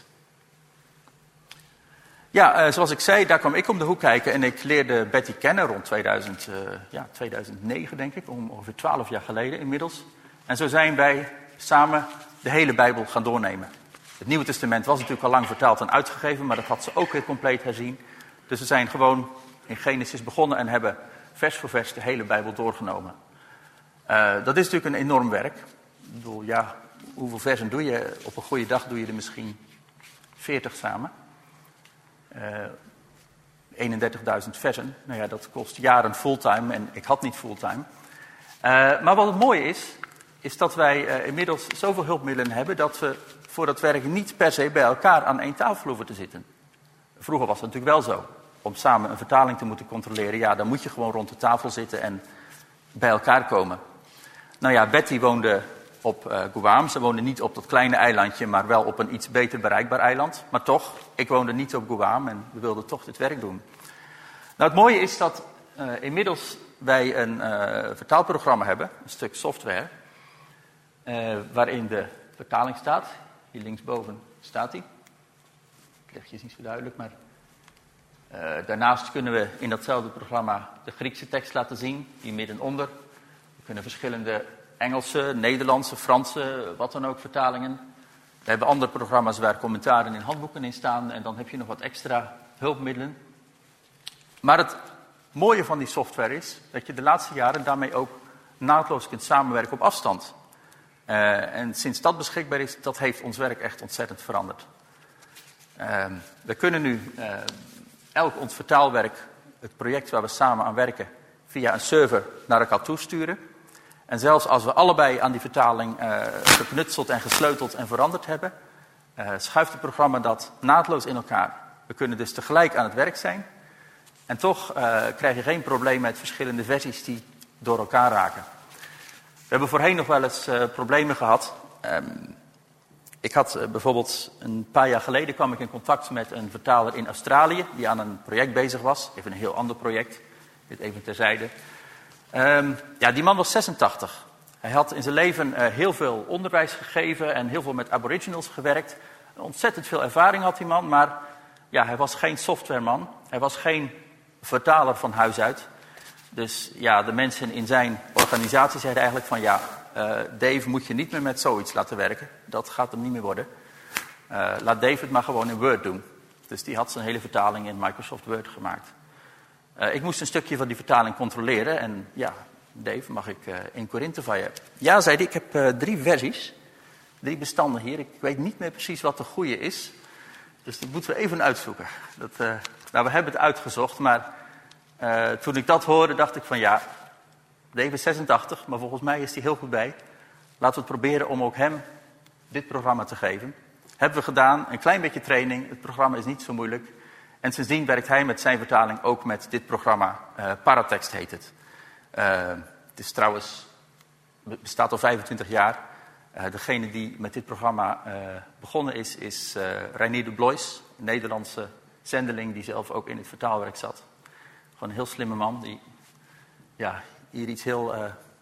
Ja, uh, zoals ik zei, daar kwam ik om de hoek kijken en ik leerde Betty kennen rond tweeduizend, uh, ja, tweeduizend negen, denk ik, om ongeveer twaalf jaar geleden inmiddels. En zo zijn wij samen de hele Bijbel gaan doornemen. Het Nieuwe Testament was natuurlijk al lang vertaald en uitgegeven, maar dat had ze ook weer compleet herzien. Dus we zijn gewoon in Genesis begonnen en hebben vers voor vers de hele Bijbel doorgenomen. Uh, dat is natuurlijk een enorm werk. Ik bedoel, ja, hoeveel versen doe je? Op een goede dag doe je er misschien veertig samen. Uh, eenendertigduizend versen. Nou ja, dat kost jaren fulltime en ik had niet fulltime. Uh, maar wat het mooie is, is dat wij uh, inmiddels zoveel hulpmiddelen hebben dat we voor dat werk niet per se bij elkaar aan één tafel hoeven te zitten. Vroeger was dat natuurlijk wel zo. Om samen een vertaling te moeten controleren, ja, dan moet je gewoon rond de tafel zitten en bij elkaar komen. Nou ja, Betty woonde op uh, Guam. Ze woonde niet op dat kleine eilandje, maar wel op een iets beter bereikbaar eiland. Maar toch, ik woonde niet op Guam en we wilden toch dit werk doen. Nou, het mooie is dat uh, inmiddels wij een uh, vertaalprogramma hebben, een stuk software, uh, waarin de vertaling staat. Hier linksboven staat die. Het lichtje is niet zo duidelijk, maar uh, daarnaast kunnen we in datzelfde programma de Griekse tekst laten zien, hier middenonder. We kunnen verschillende Engelse, Nederlandse, Franse, wat dan ook vertalingen. We hebben andere programma's waar commentaren in handboeken in staan en dan heb je nog wat extra hulpmiddelen. Maar het mooie van die software is dat je de laatste jaren daarmee ook naadloos kunt samenwerken op afstand. Uh, en sinds dat beschikbaar is, dat heeft ons werk echt ontzettend veranderd. Uh, we kunnen nu uh, elk ons vertaalwerk, het project waar we samen aan werken, via een server naar elkaar toesturen. En zelfs als we allebei aan die vertaling uh, geknutseld en gesleuteld en veranderd hebben, uh, schuift het programma dat naadloos in elkaar. We kunnen dus tegelijk aan het werk zijn. En toch uh, krijg je geen probleem met verschillende versies die door elkaar raken. We hebben voorheen nog wel eens uh, problemen gehad. Um, ik had uh, bijvoorbeeld een paar jaar geleden kwam ik in contact met een vertaler in Australië die aan een project bezig was. Even een heel ander project. Dit even terzijde. Um, ja, die man was zesentachtig. Hij had in zijn leven uh, heel veel onderwijs gegeven en heel veel met aboriginals gewerkt. Ontzettend veel ervaring had die man, maar ja, hij was geen softwareman. Hij was geen vertaler van huis uit. Dus ja, de mensen in zijn organisatie zeiden eigenlijk van ja, uh, Dave moet je niet meer met zoiets laten werken. Dat gaat hem niet meer worden. Uh, laat Dave het maar gewoon in Word doen. Dus die had zijn hele vertaling in Microsoft Word gemaakt. Uh, ik moest een stukje van die vertaling controleren. En ja, Dave, mag ik uh, in Korinthe van je? Ja, zei hij, ik heb uh, drie versies. Drie bestanden hier. Ik weet niet meer precies wat de goede is. Dus dat moeten we even uitzoeken. Dat, uh, nou, we hebben het uitgezocht, maar uh, toen ik dat hoorde, dacht ik van ja, Dave is zesentachtig, maar volgens mij is hij heel goed bij. Laten we het proberen om ook hem dit programma te geven. Hebben we gedaan, een klein beetje training. Het programma is niet zo moeilijk. En sindsdien werkt hij met zijn vertaling ook met dit programma. Uh, Paratext heet het. Uh, het is trouwens, bestaat al vijfentwintig jaar. Uh, degene die met dit programma uh, begonnen is, is uh, Reinier de Blois. Een Nederlandse zendeling die zelf ook in het vertaalwerk zat. Gewoon een heel slimme man die ja, hier iets heel uh,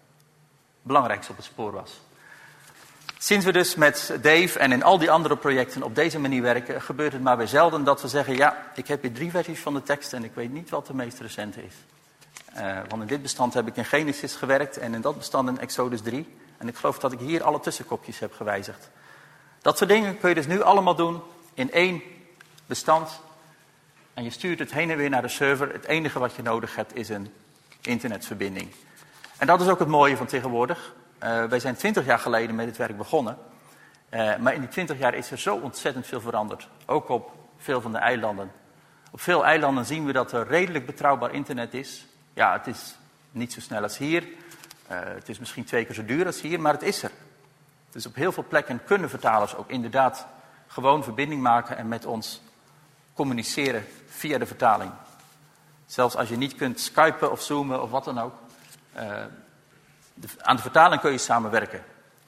belangrijks op het spoor was. Sinds we dus met Dave en in al die andere projecten op deze manier werken, gebeurt het maar weer zelden dat we zeggen, ja, ik heb hier drie versies van de tekst en ik weet niet wat de meest recente is. Uh, want in dit bestand heb ik in Genesis gewerkt en in dat bestand in Exodus drie. En ik geloof dat ik hier alle tussenkopjes heb gewijzigd. Dat soort dingen kun je dus nu allemaal doen in één bestand. En je stuurt het heen en weer naar de server. Het enige wat je nodig hebt is een internetverbinding. En dat is ook het mooie van tegenwoordig. Uh, wij zijn twintig jaar geleden met dit werk begonnen. Uh, maar in die twintig jaar is er zo ontzettend veel veranderd. Ook op veel van de eilanden. Op veel eilanden zien we dat er redelijk betrouwbaar internet is. Ja, het is niet zo snel als hier. Uh, het is misschien twee keer zo duur als hier, maar het is er. Dus op heel veel plekken kunnen vertalers ook inderdaad gewoon verbinding maken en met ons communiceren via de vertaling. Zelfs als je niet kunt skypen of zoomen of wat dan ook. Uh, de, aan de vertaling kun je samenwerken.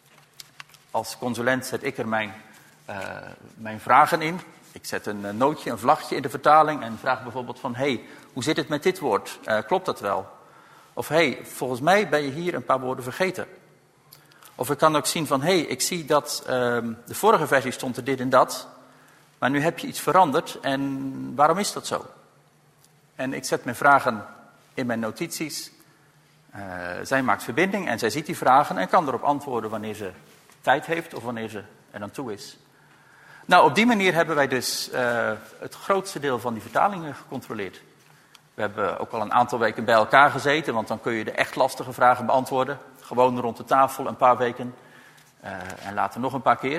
Als consulent zet ik er mijn, uh, mijn vragen in. Ik zet een uh, nootje, een vlagje in de vertaling en vraag bijvoorbeeld van, hey, hoe zit het met dit woord? Uh, klopt dat wel? Of hey, volgens mij ben je hier een paar woorden vergeten. Of ik kan ook zien van, hey, ik zie dat uh, de vorige versie stond er dit en dat. Maar nu heb je iets veranderd en waarom is dat zo? En ik zet mijn vragen in mijn notities. Uh, zij maakt verbinding en zij ziet die vragen en kan erop antwoorden wanneer ze tijd heeft of wanneer ze er aan toe is. Nou, op die manier hebben wij dus uh, het grootste deel van die vertalingen gecontroleerd. We hebben ook al een aantal weken bij elkaar gezeten, want dan kun je de echt lastige vragen beantwoorden. Gewoon rond de tafel een paar weken uh, en later nog een paar keer.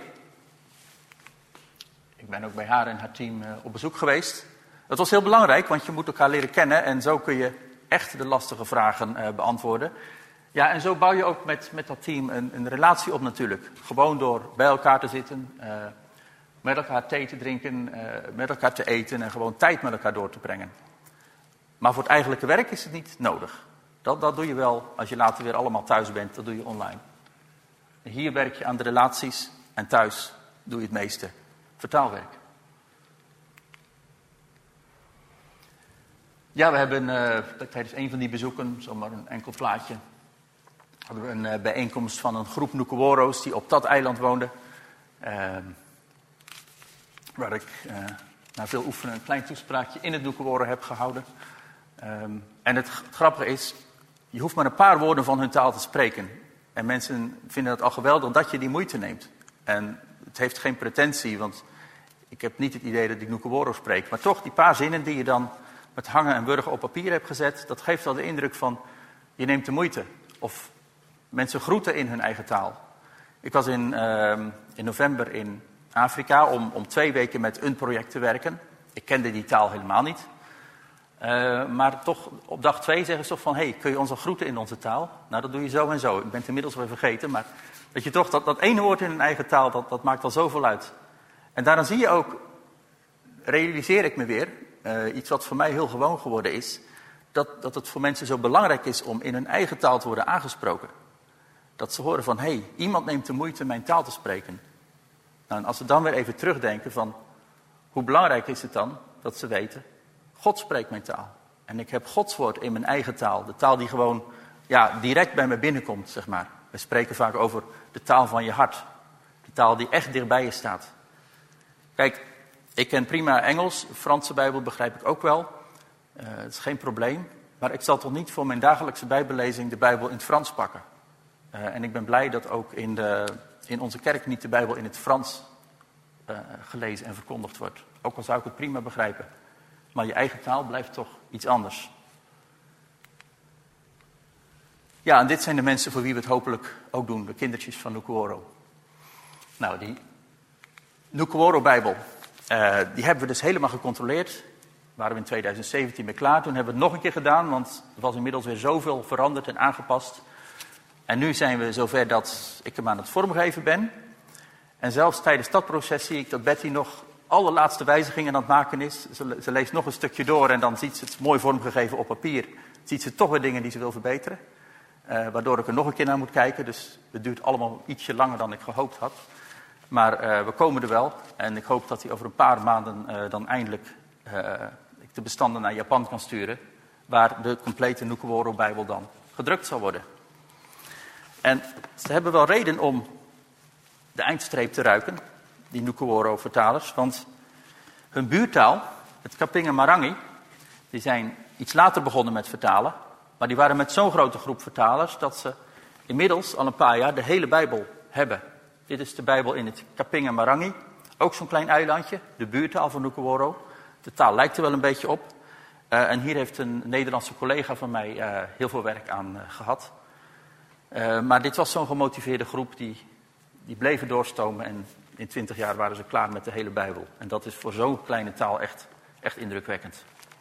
Ik ben ook bij haar en haar team uh, op bezoek geweest. Dat was heel belangrijk, want je moet elkaar leren kennen en zo kun je echt de lastige vragen uh, beantwoorden. Ja, en zo bouw je ook met, met dat team een, een relatie op natuurlijk. Gewoon door bij elkaar te zitten, uh, met elkaar thee te drinken, uh, met elkaar te eten en gewoon tijd met elkaar door te brengen. Maar voor het eigenlijke werk is het niet nodig. Dat, dat doe je wel als je later weer allemaal thuis bent, dat doe je online. Hier werk je aan de relaties en thuis doe je het meeste vertaalwerk. Ja, we hebben uh, tijdens een van die bezoeken, zomaar een enkel plaatje, hadden we een uh, bijeenkomst van een groep Nukaworo's die op dat eiland woonden. Uh, waar ik uh, na veel oefenen een klein toespraakje in het Nukaworo heb gehouden. Um, en het grappige is, je hoeft maar een paar woorden van hun taal te spreken. En mensen vinden het al geweldig dat je die moeite neemt. En het heeft geen pretentie, want ik heb niet het idee dat ik Nukaworo spreek. Maar toch, die paar zinnen die je dan met hangen en wurgen op papier hebt gezet, dat geeft wel de indruk van, je neemt de moeite. Of mensen groeten in hun eigen taal. Ik was in, uh, in november in Afrika om, om twee weken met een project te werken. Ik kende die taal helemaal niet. Uh, maar toch op dag twee zeggen ze toch van, hey, kun je ons al groeten in onze taal? Nou, dat doe je zo en zo. Ik ben het inmiddels weer vergeten, maar weet je toch, dat, dat ene woord in een eigen taal, dat, dat maakt al zoveel uit. En daarom zie je ook, realiseer ik me weer, uh, iets wat voor mij heel gewoon geworden is, dat, dat het voor mensen zo belangrijk is om in hun eigen taal te worden aangesproken. Dat ze horen van, hé, hey, iemand neemt de moeite mijn taal te spreken. Nou, en als ze dan weer even terugdenken van, hoe belangrijk is het dan dat ze weten, God spreekt mijn taal. En ik heb Gods woord in mijn eigen taal. De taal die gewoon ja, direct bij me binnenkomt, zeg maar. We spreken vaak over de taal van je hart. De taal die echt dichtbij je staat. Kijk, ik ken prima Engels. De Franse Bijbel begrijp ik ook wel. Uh, het is geen probleem. Maar ik zal toch niet voor mijn dagelijkse Bijbellezing de Bijbel in het Frans pakken. Uh, en ik ben blij dat ook in, de, in onze kerk niet de Bijbel in het Frans uh, gelezen en verkondigd wordt. Ook al zou ik het prima begrijpen. Maar je eigen taal blijft toch iets anders. Ja, en dit zijn de mensen voor wie we het hopelijk ook doen. De kindertjes van Nukuoro. Nou, die Nukuoro-bijbel, uh, die hebben we dus helemaal gecontroleerd. Daar waren we in tweeduizend zeventien mee klaar. Toen hebben we het nog een keer gedaan, want er was inmiddels weer zoveel veranderd en aangepast. En nu zijn we zover dat ik hem aan het vormgeven ben. En zelfs tijdens dat proces zie ik dat Betty nog allerlaatste wijzigingen aan het maken is. Ze, ze leest nog een stukje door en dan ziet ze het mooi vormgegeven op papier. Ziet ze toch weer dingen die ze wil verbeteren. Uh, waardoor ik er nog een keer naar moet kijken. Dus het duurt allemaal ietsje langer dan ik gehoopt had. Maar uh, we komen er wel. En ik hoop dat hij over een paar maanden uh, dan eindelijk uh, de bestanden naar Japan kan sturen. Waar de complete Nukuoro-bijbel dan gedrukt zal worden. En ze hebben wel reden om de eindstreep te ruiken. Die Nukuoro-vertalers. Want hun buurtaal, het Kapinga Marangi, die zijn iets later begonnen met vertalen. Maar die waren met zo'n grote groep vertalers dat ze inmiddels al een paar jaar de hele Bijbel hebben. Dit is de Bijbel in het Kapinga Marangi. Ook zo'n klein eilandje, de buurtaal van Nukuoro. De taal lijkt er wel een beetje op. Uh, en hier heeft een Nederlandse collega van mij uh, heel veel werk aan uh, gehad. Uh, maar dit was zo'n gemotiveerde groep die, die bleven doorstomen. En in twintig jaar waren ze klaar met de hele Bijbel. En dat is voor zo'n kleine taal echt, echt indrukwekkend.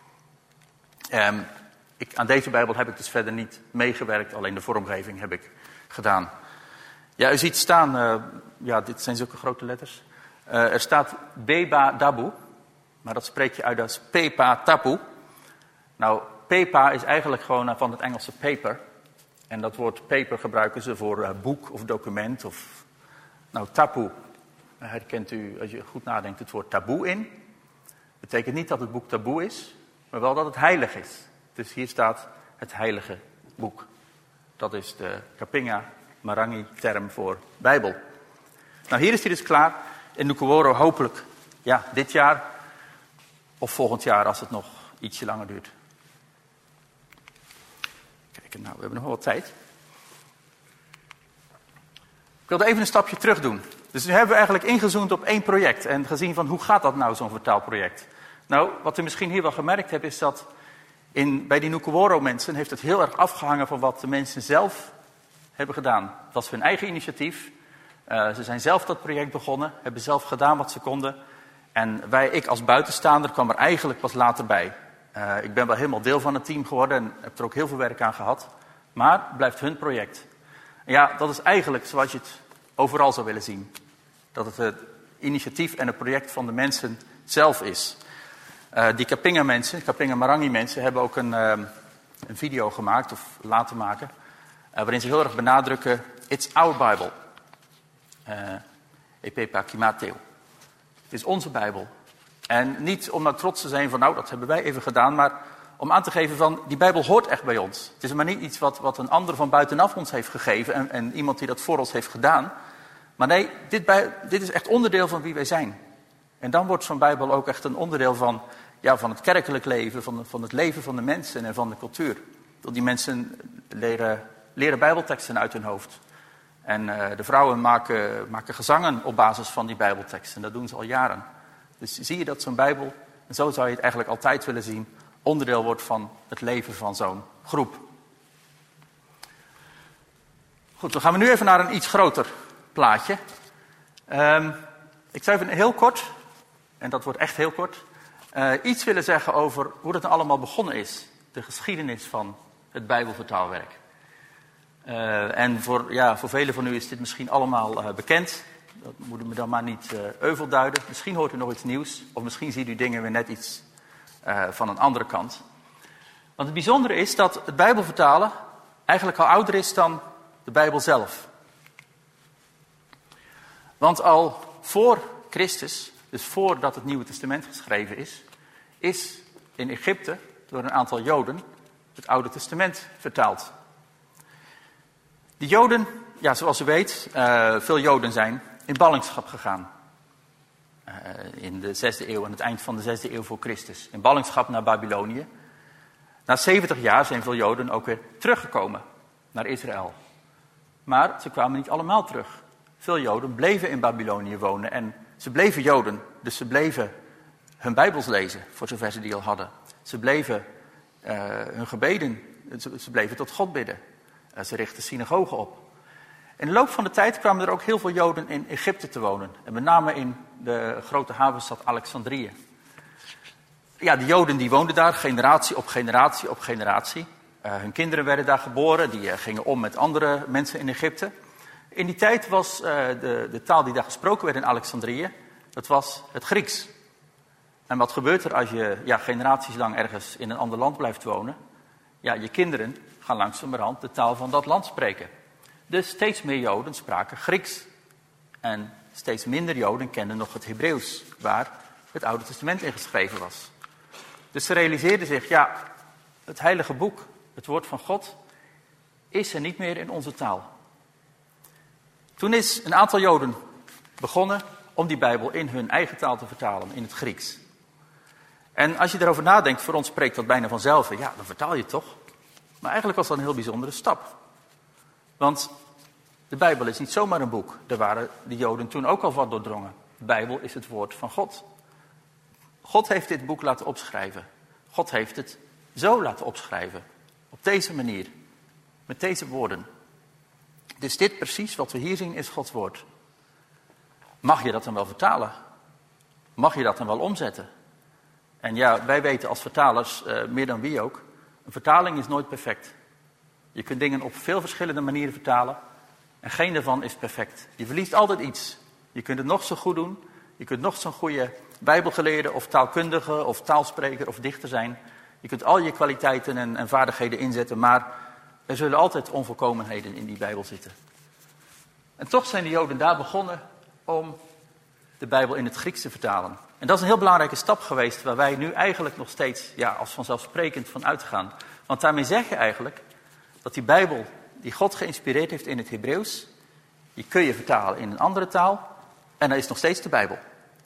Um, ik, aan deze Bijbel heb ik dus verder niet meegewerkt. Alleen de vormgeving heb ik gedaan. Ja, u ziet staan, uh, ja, dit zijn zulke grote letters. Uh, er staat Beba Dabu, maar dat spreek je uit als Pepa Tapu. Nou, Pepa is eigenlijk gewoon van het Engelse paper. En dat woord paper gebruiken ze voor uh, boek of document. Of, nou, tapu, herkent u als je goed nadenkt het woord taboe in. Betekent niet dat het boek taboe is, maar wel dat het heilig is. Dus hier staat het heilige boek. Dat is de Kapinga Marangi term voor Bijbel. Nou, hier is hij dus klaar. In Nukuoro hopelijk ja, dit jaar of volgend jaar als het nog ietsje langer duurt. Kijk, nou, we hebben nog wel wat tijd. Ik wilde even een stapje terug doen. Dus nu hebben we eigenlijk ingezoomd op één project en gezien van hoe gaat dat nou, zo'n vertaalproject. Nou, wat u misschien hier wel gemerkt hebt is dat in, bij die Nukuoro mensen heeft het heel erg afgehangen van wat de mensen zelf hebben gedaan. Het was hun eigen initiatief. Uh, ze zijn zelf dat project begonnen, hebben zelf gedaan wat ze konden. En wij, ik als buitenstaander kwam er eigenlijk pas later bij. Uh, ik ben wel helemaal deel van het team geworden en heb er ook heel veel werk aan gehad. Maar het blijft hun project. En ja, dat is eigenlijk zoals je het overal zou willen zien. Dat het het initiatief en het project van de mensen zelf is. Uh, die Kapinga mensen, Kapinga Marangi mensen, hebben ook een, uh, een video gemaakt, of laten maken. Uh, waarin ze heel erg benadrukken, it's our Bible. Uh, Epepa Kimateo. Het is onze Bijbel. En niet om nou trots te zijn van, nou, dat hebben wij even gedaan, maar om aan te geven van, die Bijbel hoort echt bij ons. Het is maar niet iets wat, wat een ander van buitenaf ons heeft gegeven en, en iemand die dat voor ons heeft gedaan. Maar nee, dit, bij, dit is echt onderdeel van wie wij zijn. En dan wordt zo'n Bijbel ook echt een onderdeel van, ja, van het kerkelijk leven, van, van het leven van de mensen en van de cultuur. Dat die mensen leren, leren Bijbelteksten uit hun hoofd. En uh, de vrouwen maken, maken gezangen op basis van die Bijbelteksten. Dat doen ze al jaren. Dus zie je dat zo'n Bijbel, en zo zou je het eigenlijk altijd willen zien, onderdeel wordt van het leven van zo'n groep. Goed, dan gaan we nu even naar een iets groter plaatje. Um, ik zou even heel kort, en dat wordt echt heel kort, uh, iets willen zeggen over hoe dat nou allemaal begonnen is. De geschiedenis van het Bijbelvertaalwerk. Uh, en voor, ja, voor velen van u is dit misschien allemaal uh, bekend. Dat moet u me dan maar niet uh, euvel duiden. Misschien hoort u nog iets nieuws. Of misschien ziet u dingen weer net iets uh, van een andere kant. Want het bijzondere is dat het Bijbelvertalen eigenlijk al ouder is dan de Bijbel zelf. Want al voor Christus, dus voordat het Nieuwe Testament geschreven is, is in Egypte door een aantal Joden het Oude Testament vertaald. Die Joden, ja, zoals u weet, uh, veel Joden zijn in ballingschap gegaan. Uh, in de zesde eeuw, aan het eind van de zesde eeuw voor Christus. In ballingschap naar Babylonië. Na zeventig jaar zijn veel Joden ook weer teruggekomen naar Israël. Maar ze kwamen niet allemaal terug. Veel Joden bleven in Babylonië wonen en ze bleven Joden. Dus ze bleven hun Bijbels lezen, voor zover ze die al hadden. Ze bleven uh, hun gebeden, ze, ze bleven tot God bidden. Uh, ze richtten synagogen op. In de loop van de tijd kwamen er ook heel veel Joden in Egypte te wonen. En met name in de grote havenstad Alexandrië. Ja, de Joden die woonden daar generatie op generatie op generatie. Uh, hun kinderen werden daar geboren, die uh, gingen om met andere mensen in Egypte. In die tijd was uh, de, de taal die daar gesproken werd in Alexandrië, dat was het Grieks. En wat gebeurt er als je ja, generaties lang ergens in een ander land blijft wonen? Ja, je kinderen gaan langzamerhand de taal van dat land spreken. Dus steeds meer Joden spraken Grieks. En steeds minder Joden kenden nog het Hebreeuws, waar het Oude Testament in geschreven was. Dus ze realiseerden zich, ja, het heilige boek, het woord van God, is er niet meer in onze taal. Toen is een aantal Joden begonnen om die Bijbel in hun eigen taal te vertalen, in het Grieks. En als je erover nadenkt, voor ons spreekt dat bijna vanzelf. Ja, dan vertaal je het toch. Maar eigenlijk was dat een heel bijzondere stap. Want de Bijbel is niet zomaar een boek. Daar waren de Joden toen ook al van doordrongen. De Bijbel is het woord van God. God heeft dit boek laten opschrijven. God heeft het zo laten opschrijven. Op deze manier. Met deze woorden. Dus dit precies wat we hier zien is Gods woord. Mag je dat dan wel vertalen? Mag je dat dan wel omzetten? En ja, wij weten als vertalers, uh, meer dan wie ook, een vertaling is nooit perfect. Je kunt dingen op veel verschillende manieren vertalen en geen daarvan is perfect. Je verliest altijd iets. Je kunt het nog zo goed doen. Je kunt nog zo'n goede bijbelgeleerde of taalkundige of taalspreker of dichter zijn. Je kunt al je kwaliteiten en, en vaardigheden inzetten, maar er zullen altijd onvolkomenheden in die Bijbel zitten. En toch zijn de Joden daar begonnen om de Bijbel in het Grieks te vertalen. En dat is een heel belangrijke stap geweest waar wij nu eigenlijk nog steeds ja, als vanzelfsprekend van uitgaan. Want daarmee zeg je eigenlijk dat die Bijbel die God geïnspireerd heeft in het Hebreeuws, die kun je vertalen in een andere taal en dat is nog steeds de Bijbel.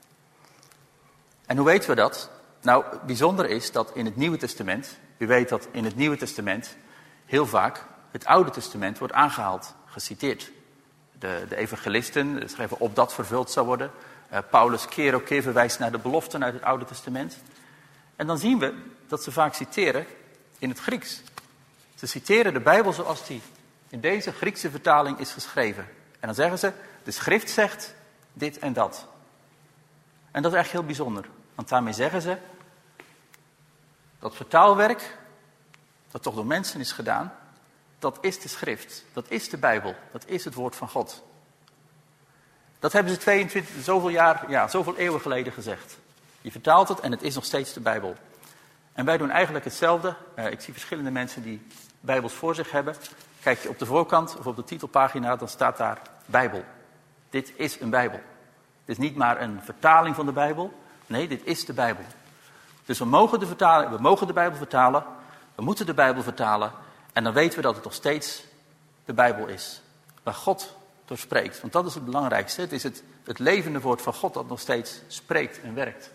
En hoe weten we dat? Nou, het bijzondere is dat in het Nieuwe Testament, u weet dat in het Nieuwe Testament heel vaak het Oude Testament wordt aangehaald, geciteerd. De, de evangelisten schrijven op dat vervuld zou worden. Uh, Paulus keer op keer verwijst naar de beloften uit het Oude Testament. En dan zien we dat ze vaak citeren in het Grieks. Ze citeren de Bijbel zoals die in deze Griekse vertaling is geschreven. En dan zeggen ze, de schrift zegt dit en dat. En dat is echt heel bijzonder. Want daarmee zeggen ze, dat vertaalwerk, dat toch door mensen is gedaan, dat is de schrift. Dat is de Bijbel. Dat is het woord van God. Dat hebben ze tweeëntwintig, zoveel jaar, ja, zoveel eeuwen geleden gezegd. Je vertaalt het en het is nog steeds de Bijbel. En wij doen eigenlijk hetzelfde. Uh, ik zie verschillende mensen die Bijbels voor zich hebben. Kijk je op de voorkant of op de titelpagina, dan staat daar Bijbel. Dit is een Bijbel. Het is niet maar een vertaling van de Bijbel. Nee, dit is de Bijbel. Dus we mogen de, vertalen, we mogen de Bijbel vertalen. We moeten de Bijbel vertalen. En dan weten we dat het nog steeds de Bijbel is. Waar God door spreekt. Want dat is het belangrijkste. Het is het, het levende woord van God dat nog steeds spreekt en werkt.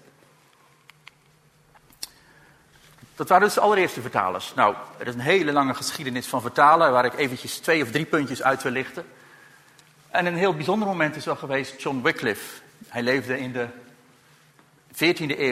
Dat waren dus de allereerste vertalers. Nou, er is een hele lange geschiedenis van vertalen, waar ik eventjes twee of drie puntjes uit wil lichten. En een heel bijzonder moment is wel geweest John Wycliffe. Hij leefde in de veertiende eeuw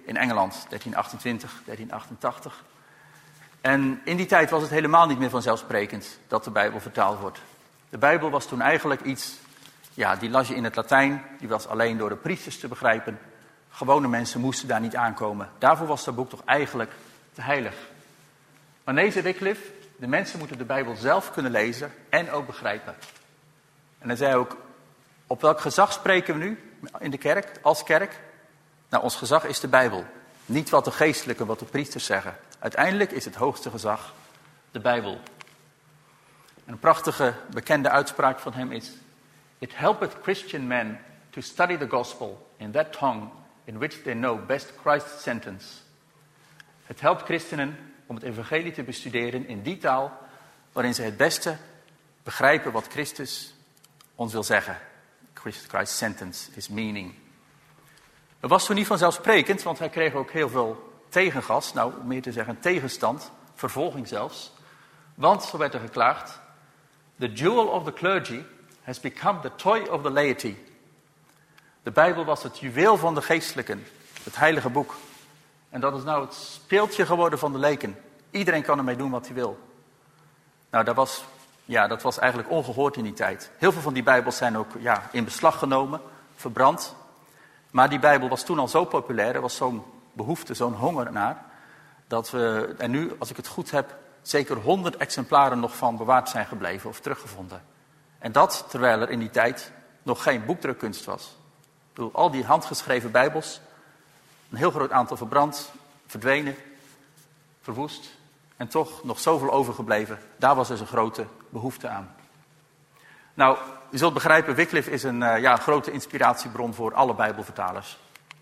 in Engeland, dertien achtentwintig, dertien achtentachtig. En in die tijd was het helemaal niet meer vanzelfsprekend dat de Bijbel vertaald wordt. De Bijbel was toen eigenlijk iets, ja, die las je in het Latijn, die was alleen door de priesters te begrijpen. Gewone mensen moesten daar niet aankomen. Daarvoor was dat boek toch eigenlijk te heilig. Maar nee, zei Wycliffe, de mensen moeten de Bijbel zelf kunnen lezen en ook begrijpen. En hij zei ook, op welk gezag spreken we nu in de kerk, als kerk? Nou, ons gezag is de Bijbel. Niet wat de geestelijken, wat de priesters zeggen. Uiteindelijk is het hoogste gezag de Bijbel. En een prachtige, bekende uitspraak van hem is: It helpeth Christian men to study the gospel in that tongue in which they know best Christ's sentence. Het helpt christenen om het evangelie te bestuderen in die taal waarin ze het beste begrijpen wat Christus ons wil zeggen. Christ's sentence, his meaning. Dat was toen niet vanzelfsprekend, want hij kreeg ook heel veel tegengas, nou meer te zeggen tegenstand, vervolging zelfs. Want, zo werd er geklaagd, the jewel of the clergy has become the toy of the laity. De Bijbel was het juweel van de geestelijken, het heilige boek. En dat is nou het speeltje geworden van de leken. Iedereen kan ermee doen wat hij wil. Nou, dat was, ja, dat was eigenlijk ongehoord in die tijd. Heel veel van die Bijbels zijn ook ja, in beslag genomen, verbrand. Maar die Bijbel was toen al zo populair, er was zo'n behoefte, zo'n honger naar, dat we, en nu, als ik het goed heb, zeker honderd exemplaren nog van bewaard zijn gebleven of teruggevonden. En dat terwijl er in die tijd nog geen boekdrukkunst was. Ik bedoel, al die handgeschreven Bijbels, een heel groot aantal verbrand, verdwenen, verwoest. En toch nog zoveel overgebleven. Daar was dus een grote behoefte aan. Nou, u zult begrijpen, Wycliffe is een uh, ja, grote inspiratiebron voor alle Bijbelvertalers.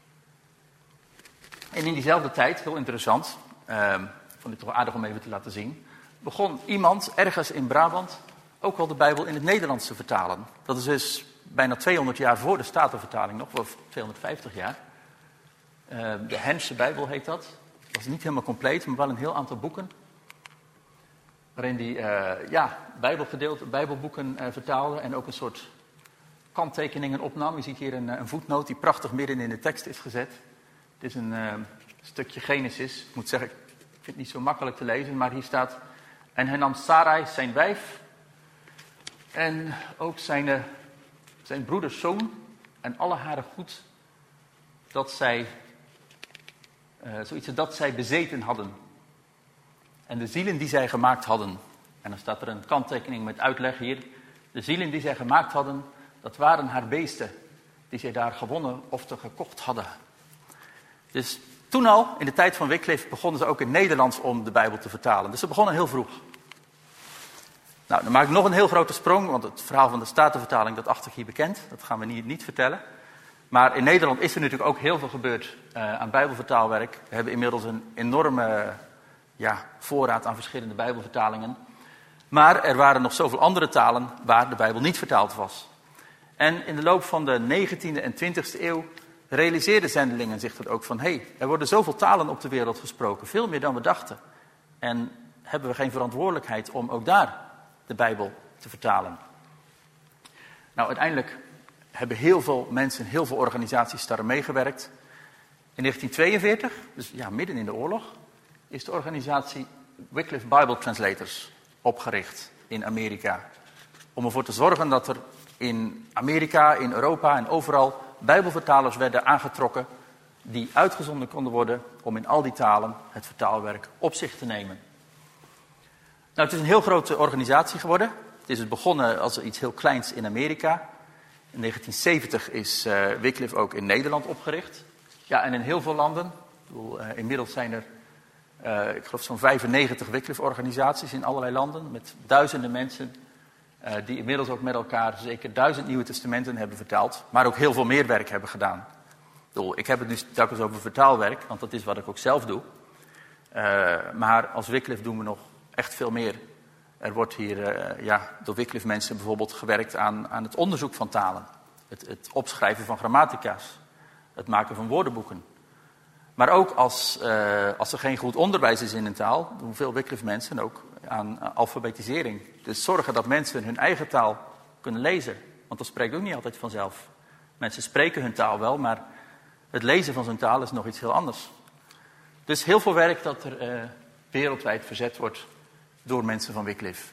En in diezelfde tijd, heel interessant, uh, vond ik toch aardig om even te laten zien, begon iemand ergens in Brabant ook wel de Bijbel in het Nederlands te vertalen. Dat is dus bijna tweehonderd jaar voor de Statenvertaling nog, of tweehonderdvijftig jaar. Uh, de Hense Bijbel heet dat. Dat was niet helemaal compleet, maar wel een heel aantal boeken. Waarin hij uh, ja, bijbelgedeelte, bijbelboeken uh, vertaalde en ook een soort kanttekeningen opnam. Je ziet hier een, een voetnoot die prachtig midden in de tekst is gezet. Het is een uh, stukje Genesis. Ik moet zeggen, ik vind het niet zo makkelijk te lezen, maar hier staat: en hij nam Sarai, zijn wijf, en ook zijn, uh, zijn broeders zoon en alle haren goed, dat zij, uh, zoiets dat zij bezeten hadden. En de zielen die zij gemaakt hadden. En dan staat er een kanttekening met uitleg hier. De zielen die zij gemaakt hadden, dat waren haar beesten. Die zij daar gewonnen of te gekocht hadden. Dus toen al, in de tijd van Wycliffe, begonnen ze ook in Nederlands om de Bijbel te vertalen. Dus ze begonnen heel vroeg. Nou, dan maak ik nog een heel grote sprong. Want het verhaal van de Statenvertaling, dat acht ik hier bekend. Dat gaan we niet, niet vertellen. Maar in Nederland is er natuurlijk ook heel veel gebeurd uh, aan Bijbelvertaalwerk. We hebben inmiddels een enorme ja, voorraad aan verschillende Bijbelvertalingen. Maar er waren nog zoveel andere talen waar de Bijbel niet vertaald was. En in de loop van de negentiende en twintigste eeuw realiseerden zendelingen zich dat ook van: hé, hey, er worden zoveel talen op de wereld gesproken, veel meer dan we dachten. En hebben we geen verantwoordelijkheid om ook daar de Bijbel te vertalen? Nou, uiteindelijk hebben heel veel mensen, heel veel organisaties daar meegewerkt. In negentien tweeënveertig, dus ja, midden in de oorlog, is de organisatie Wycliffe Bible Translators opgericht in Amerika. Om ervoor te zorgen dat er in Amerika, in Europa en overal Bijbelvertalers werden aangetrokken die uitgezonden konden worden om in al die talen het vertaalwerk op zich te nemen. Nou, het is een heel grote organisatie geworden. Het is dus begonnen als iets heel kleins in Amerika. In negentien zeventig is uh, Wycliffe ook in Nederland opgericht. Ja, en in heel veel landen. Ik bedoel, uh, inmiddels zijn er, uh, ik geloof zo'n vijfennegentig Wycliffe-organisaties in allerlei landen. Met duizenden mensen uh, die inmiddels ook met elkaar zeker duizend Nieuwe Testamenten hebben vertaald. Maar ook heel veel meer werk hebben gedaan. Ik bedoel, ik heb het nu telkens over vertaalwerk, want dat is wat ik ook zelf doe. Uh, maar als Wycliffe doen we nog echt veel meer. Er wordt hier uh, ja, door Wycliffe mensen bijvoorbeeld gewerkt aan, aan het onderzoek van talen. Het, het opschrijven van grammatica's. Het maken van woordenboeken. Maar ook als, uh, als er geen goed onderwijs is in een taal, doen veel Wycliffe mensen ook aan uh, alfabetisering. Dus zorgen dat mensen hun eigen taal kunnen lezen. Want dat spreekt ook niet altijd vanzelf. Mensen spreken hun taal wel, maar Het lezen van zo'n taal is nog iets heel anders. Dus heel veel werk dat er uh, wereldwijd verzet wordt door mensen van Wycliffe.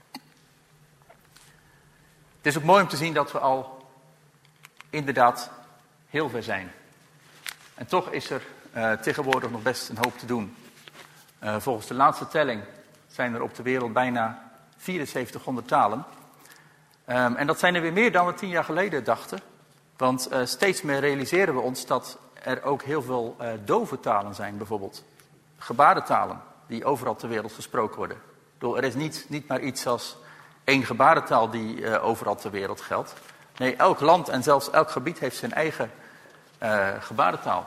Het is ook mooi om te zien dat we al inderdaad heel ver zijn. En toch is er uh, tegenwoordig nog best een hoop te doen. Uh, volgens de laatste telling zijn er op de wereld bijna vierenzeventighonderd talen. Um, en dat zijn er weer meer dan we tien jaar geleden dachten. Want uh, steeds meer realiseren we ons dat er ook heel veel uh, dove talen zijn, bijvoorbeeld. Gebarentalen, die overal ter wereld gesproken worden. Ik bedoel, er is niet, niet maar iets als één gebarentaal die uh, overal ter wereld geldt. Nee, elk land en zelfs elk gebied heeft zijn eigen uh, gebarentaal.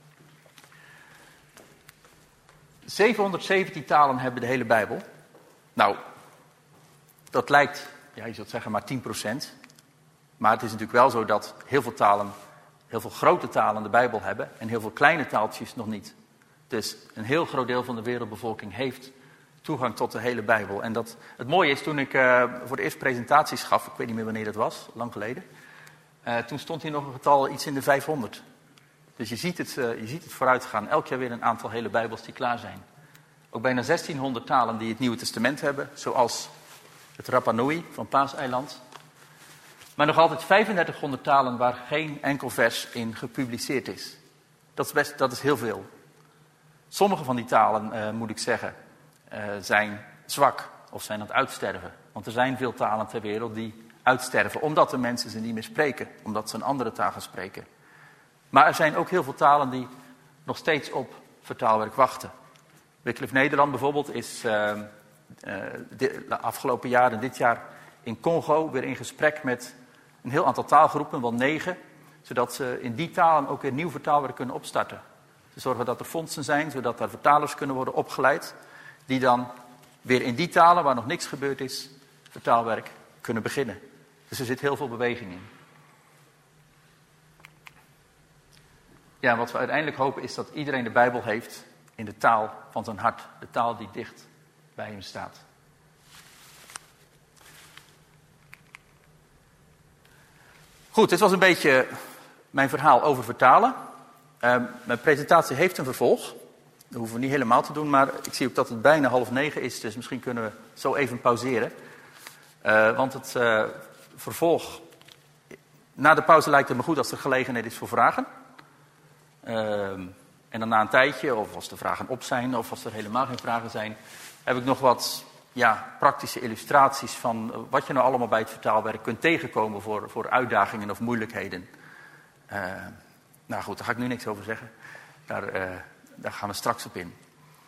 zevenhonderdzeventien talen hebben de hele Bijbel. Nou, dat lijkt, ja, je zou zeggen maar tien procent. Maar het is natuurlijk wel zo dat heel veel talen, heel veel grote talen de Bijbel hebben en heel veel kleine taaltjes nog niet. Dus een heel groot deel van de wereldbevolking heeft toegang tot de hele Bijbel. En dat, het mooie is, toen ik uh, voor de eerste presentaties gaf, ik weet niet meer wanneer dat was, lang geleden. Uh, toen stond hier nog een getal iets in de vijfhonderd. Dus je ziet het, uh, je ziet het vooruitgaan. Elk jaar weer een aantal hele Bijbels die klaar zijn. Ook bijna zestienhonderd talen die het Nieuwe Testament hebben, zoals het Rapa Nui van Paaseiland. Maar nog altijd vijfendertighonderd talen waar geen enkel vers in gepubliceerd is. Dat is, best, dat is heel veel. Sommige van die talen, uh, moet ik zeggen, uh, zijn zwak of zijn aan het uitsterven. Want er zijn veel talen ter wereld die uitsterven, omdat de mensen ze niet meer spreken. Omdat ze een andere taal gaan spreken. Maar er zijn ook heel veel talen die nog steeds op vertaalwerk wachten. Wycliffe Nederland bijvoorbeeld is uh, uh, de, de afgelopen jaren, dit jaar in Congo, weer in gesprek met een heel aantal taalgroepen, wel negen. Zodat ze in die talen ook weer nieuw vertaalwerk kunnen opstarten. Ze zorgen dat er fondsen zijn, zodat er vertalers kunnen worden opgeleid. Die dan weer in die talen, waar nog niks gebeurd is, vertaalwerk kunnen beginnen. Dus er zit heel veel beweging in. Ja, wat we uiteindelijk hopen is dat iedereen de Bijbel heeft in de taal van zijn hart. De taal die dicht bij hem staat. Goed, dit was een beetje mijn verhaal over vertalen. Uh, mijn presentatie heeft een vervolg. Dat hoeven we niet helemaal te doen, maar ik zie ook dat het bijna half negen is. Dus misschien kunnen we zo even pauzeren. Uh, want het uh, vervolg... Na de pauze lijkt het me goed als er gelegenheid is voor vragen. Uh, en dan na een tijdje, of als de vragen op zijn, of als er helemaal geen vragen zijn, heb ik nog wat ja, praktische illustraties van wat je nou allemaal bij het vertaalwerk kunt tegenkomen voor, voor uitdagingen of moeilijkheden. Uh, nou goed, daar ga ik nu niks over zeggen. Daar, uh, daar gaan we straks op in.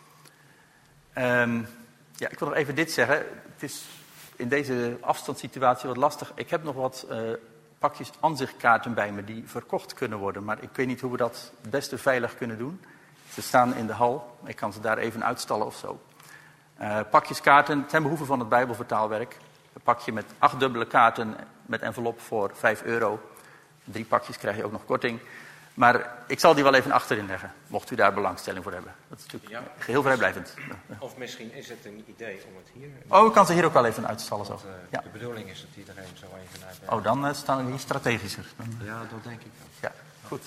Um, ja, ik wil nog even dit zeggen. Het is in deze afstandssituatie wat lastig. Ik heb nog wat uh, pakjes aanzichtkaarten bij me die verkocht kunnen worden. Maar ik weet niet hoe we dat het beste veilig kunnen doen. Ze staan in de hal. Ik kan ze daar even uitstallen of zo. Uh, pakjes kaarten ten behoeve van het Bijbelvertaalwerk. Een pakje met acht dubbele kaarten met envelop voor vijf euro. Drie pakjes krijg je ook nog korting. Maar ik zal die wel even achterin leggen, mocht u daar belangstelling voor hebben. Dat is natuurlijk ja, geheel vrijblijvend. Of misschien is het een idee om het hier... Oh, ik kan ze hier ook wel even uitstallen. Want, zo. Uh, ja. De bedoeling is dat iedereen zo even naar de... Oh, dan uh, staan we hier strategischer. Dan... Ja, dat denk ik wel. Ja, goed.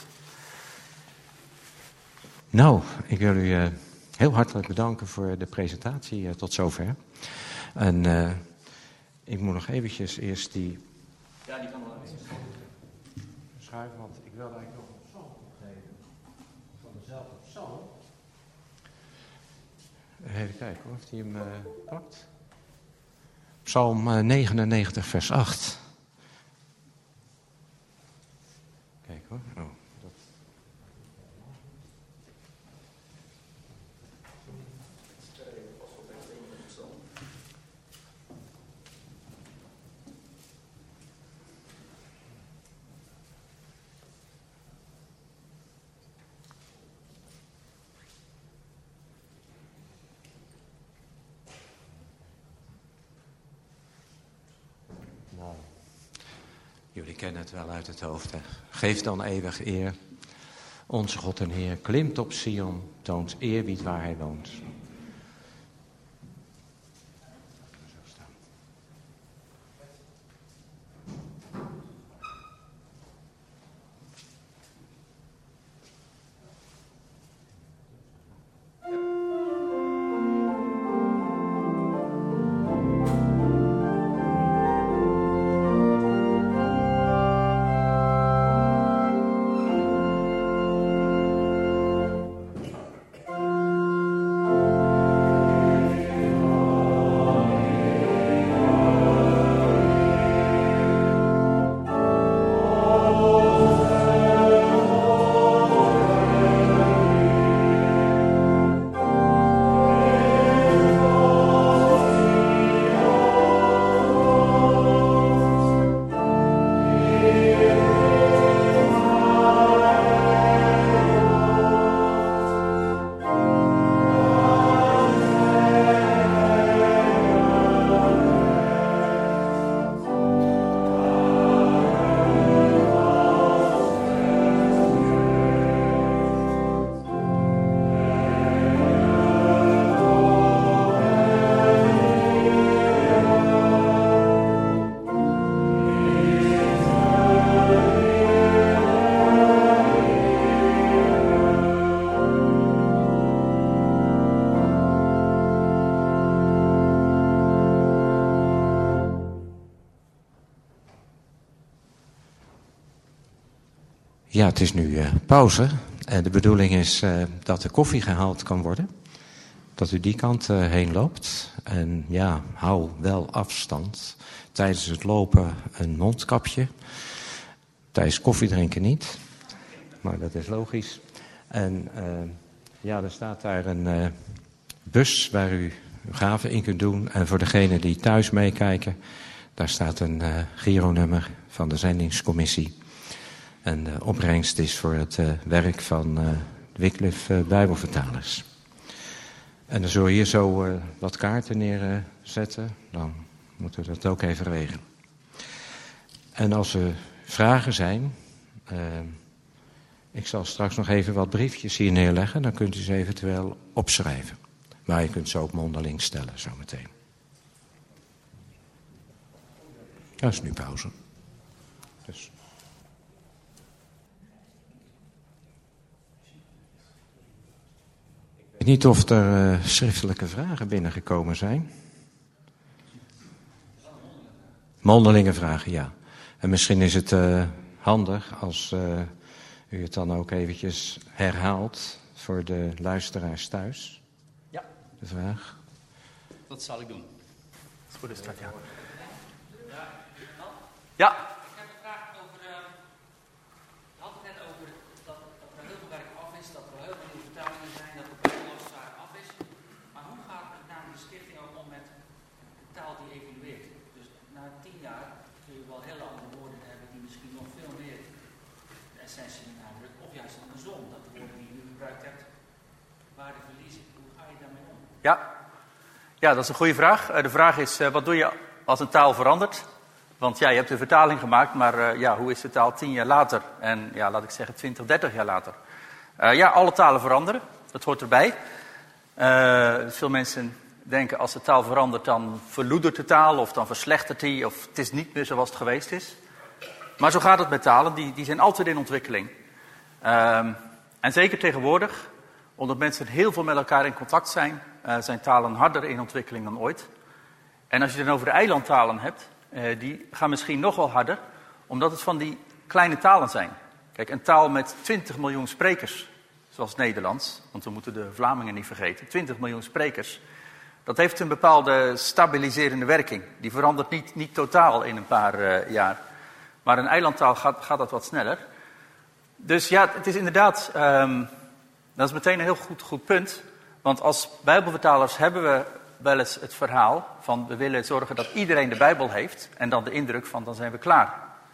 Nou, ik wil u uh, heel hartelijk bedanken voor de presentatie uh, tot zover. En uh, ik moet nog eventjes eerst die... Ja, die kan wel even schuiven, want ik wil eigenlijk nog een psalm opgeven. Van dezelfde psalm. Even kijken hoor, of hij hem uh, pakt. Psalm uh, negenennegentig, vers acht. Kijk hoor. Oh, dat... Jullie kennen het wel uit het hoofd. Hè? Geef dan eeuwig eer. Onze God en Heer klimt op Sion, toont eerbied waar hij woont. Ja, het is nu uh, pauze. En de bedoeling is uh, dat de koffie gehaald kan worden. Dat u die kant uh, heen loopt. En ja, hou wel afstand. Tijdens het lopen een mondkapje. Tijdens koffie drinken niet. Maar dat is logisch. En uh, ja, er staat daar een uh, bus waar u uw gaven in kunt doen. En voor degenen die thuis meekijken, daar staat een uh, gironummer van de zendingscommissie. En de opbrengst is voor het uh, werk van uh, Wycliffe uh, Bijbelvertalers. En dan zullen we hier zo uh, wat kaarten neerzetten. Uh, dan moeten we dat ook even regelen. En als er vragen zijn, uh, ik zal straks nog even wat briefjes hier neerleggen. Dan kunt u ze eventueel opschrijven. Maar je kunt ze ook mondeling stellen zometeen. Dat is nu pauze. Dus. Ik weet niet of er uh, schriftelijke vragen binnengekomen zijn. Mondelinge vragen, ja. En misschien is het uh, handig als uh, u het dan ook eventjes herhaalt voor de luisteraars thuis. Ja. De vraag. Dat zal ik doen. Goed is dat, ja. Ja. Ik heb een vraag over, uh, je had het net over dat, dat er heel veel werk af is, dat er heel veel nieuwe vertalingen zijn, dat de Bijbelafspraak af is. Maar hoe gaat het namelijk de stichting ook om met de taal die evolueert? Dus na tien jaar kun je wel hele andere woorden hebben die misschien nog veel meer de essentie benadrukken. Of juist andersom, dat de woorden die je nu gebruikt hebt, waarde verliezen. Hoe ga je daarmee om? Ja. Ja, dat is een goede vraag. Uh, de vraag is, uh, wat doe je als een taal verandert? Want ja, je hebt een vertaling gemaakt, maar uh, ja, hoe is de taal tien jaar later? En ja, laat ik zeggen twintig, dertig jaar later. Uh, ja, alle talen veranderen. Dat hoort erbij. Uh, veel mensen denken als de taal verandert, dan verloedert de taal of dan verslechtert die. Of het is niet meer zoals het geweest is. Maar zo gaat het met talen, die, die zijn altijd in ontwikkeling. Uh, en zeker tegenwoordig, omdat mensen heel veel met elkaar in contact zijn, uh, zijn talen harder in ontwikkeling dan ooit. En als je het dan over de eilandtalen hebt, Uh, die gaan misschien nog wel harder, omdat het van die kleine talen zijn. Kijk, een taal met twintig miljoen sprekers, zoals Nederlands, want we moeten de Vlamingen niet vergeten, twintig miljoen sprekers, dat heeft een bepaalde stabiliserende werking. Die verandert niet, niet totaal in een paar uh, jaar. Maar een eilandtaal gaat, gaat dat wat sneller. Dus ja, het is inderdaad, um, dat is meteen een heel goed, goed punt, want als Bijbelvertalers hebben we wel eens het verhaal van we willen zorgen dat iedereen de Bijbel heeft en dan de indruk van dan zijn we klaar.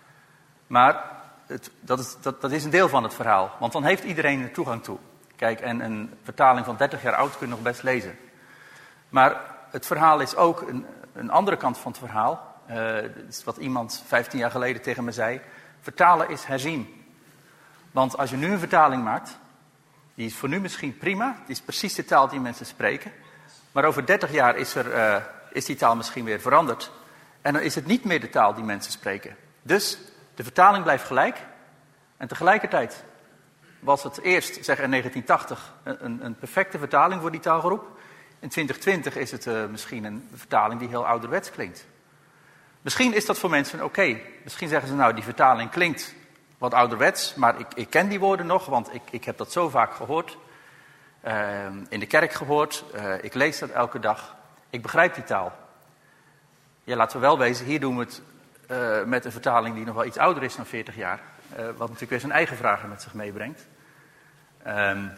Maar het, dat, is, dat, dat is een deel van het verhaal, want dan heeft iedereen er toegang toe. Kijk, en een vertaling van dertig jaar oud kun je nog best lezen. Maar het verhaal is ook een, een andere kant van het verhaal. Uh, dat is wat iemand vijftien jaar geleden tegen me zei. Vertalen is herzien. Want als je nu een vertaling maakt, die is voor nu misschien prima, die is precies de taal die mensen spreken. Maar over dertig jaar is, er, uh, is die taal misschien weer veranderd. En dan is het niet meer de taal die mensen spreken. Dus de vertaling blijft gelijk. En tegelijkertijd was het eerst, zeg in negentien tachtig, een, een perfecte vertaling voor die taalgroep. In twintig twintig is het uh, misschien een vertaling die heel ouderwets klinkt. Misschien is dat voor mensen oké. Okay. Misschien zeggen ze nou, die vertaling klinkt wat ouderwets, maar ik, ik ken die woorden nog, want ik, ik heb dat zo vaak gehoord. Uh, in de kerk gehoord, uh, ik lees dat elke dag. Ik begrijp die taal. Ja, laten we wel wezen, hier doen we het uh, met een vertaling die nog wel iets ouder is dan veertig jaar. Uh, wat natuurlijk weer zijn eigen vragen met zich meebrengt. Um,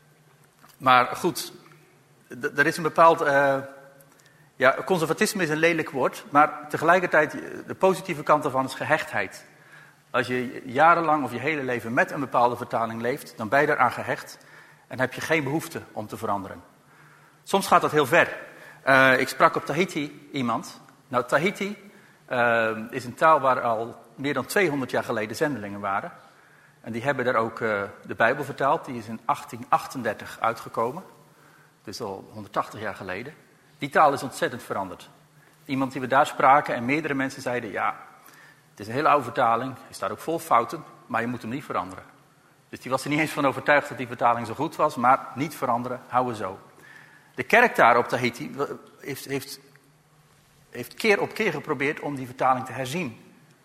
maar goed, d- er is een bepaald... Uh, ja, conservatisme is een lelijk woord, maar tegelijkertijd de positieve kant ervan is gehechtheid. Als je jarenlang of je hele leven met een bepaalde vertaling leeft, dan ben je eraan gehecht en heb je geen behoefte om te veranderen. Soms gaat dat heel ver. Uh, ik sprak op Tahiti iemand. Nou, Tahiti uh, is een taal waar al meer dan tweehonderd jaar geleden zendelingen waren. En die hebben daar ook uh, de Bijbel vertaald. Die is in achttien achtendertig uitgekomen. Dus al honderdtachtig jaar geleden. Die taal is ontzettend veranderd. Iemand die we daar spraken en meerdere mensen zeiden... ja, het is een hele oude vertaling. Hij staat ook vol fouten, maar je moet hem niet veranderen. Dus die was er niet eens van overtuigd dat die vertaling zo goed was. Maar niet veranderen, houden zo. De kerk daar op Tahiti heeft, heeft, heeft keer op keer geprobeerd om die vertaling te herzien.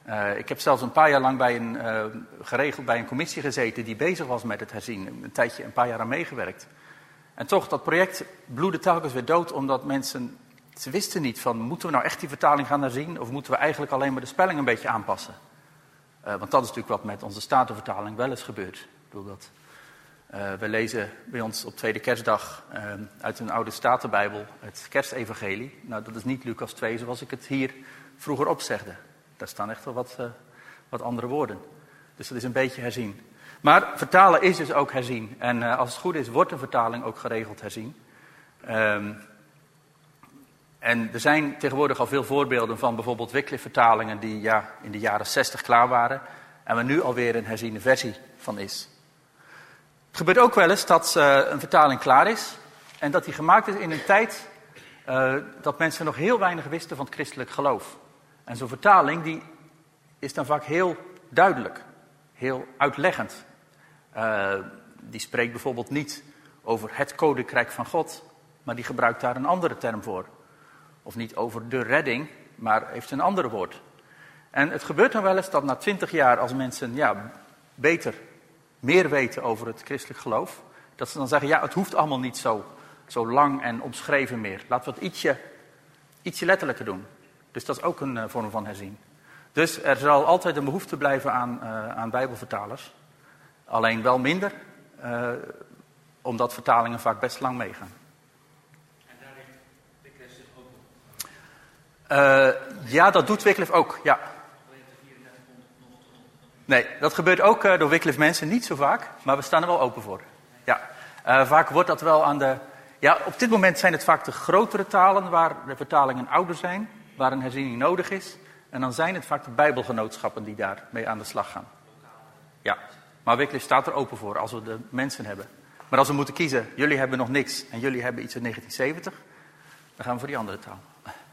Uh, ik heb zelfs een paar jaar lang bij een, uh, geregeld bij een commissie gezeten die bezig was met het herzien. Een tijdje, een paar jaar aan meegewerkt. En toch, dat project bloedde telkens weer dood, omdat mensen, ze wisten niet van, moeten we nou echt die vertaling gaan herzien, of moeten we eigenlijk alleen maar de spelling een beetje aanpassen? Uh, want dat is natuurlijk wat met onze Statenvertaling wel eens gebeurt. Ik bedoel dat. Uh, we lezen bij ons op tweede kerstdag uh, uit een oude Statenbijbel het kerstevangelie. Nou, dat is niet Lucas twee zoals ik het hier vroeger opzegde. Daar staan echt wel wat, uh, wat andere woorden. Dus dat is een beetje herzien. Maar vertalen is dus ook herzien. En uh, als het goed is, wordt een vertaling ook geregeld herzien. Um, en er zijn tegenwoordig al veel voorbeelden van bijvoorbeeld Wycliffe-vertalingen die ja, in de jaren zestig klaar waren. En waar nu alweer een herziene versie van is. Het gebeurt ook wel eens dat uh, een vertaling klaar is. En dat die gemaakt is in een tijd uh, dat mensen nog heel weinig wisten van het christelijk geloof. En zo'n vertaling die is dan vaak heel duidelijk. Heel uitleggend. Uh, die spreekt bijvoorbeeld niet over het koninkrijk van God. Maar die gebruikt daar een andere term voor. Of niet over de redding, maar heeft een ander woord. En het gebeurt dan wel eens dat na twintig jaar als mensen ja, beter, meer weten over het christelijk geloof. Dat ze dan zeggen, ja het hoeft allemaal niet zo, zo lang en omschreven meer. Laten we het ietsje, ietsje letterlijker doen. Dus dat is ook een uh, vorm van herzien. Dus er zal altijd een behoefte blijven aan, uh, aan bijbelvertalers. Alleen wel minder, uh, omdat vertalingen vaak best lang meegaan. En daar heeft Wycliffe zich ook op? Uh, ja, dat doet Wycliffe ook, ja. Nee, dat gebeurt ook uh, door Wycliffe mensen, niet zo vaak, maar we staan er wel open voor. Ja, uh, vaak wordt dat wel aan de... Ja, op dit moment zijn het vaak de grotere talen waar de vertalingen ouder zijn, waar een herziening nodig is. En dan zijn het vaak de bijbelgenootschappen die daarmee aan de slag gaan. Ja, maar Wycliffe staat er open voor als we de mensen hebben. Maar als we moeten kiezen, jullie hebben nog niks en jullie hebben iets uit negentien zeventig, dan gaan we voor die andere taal.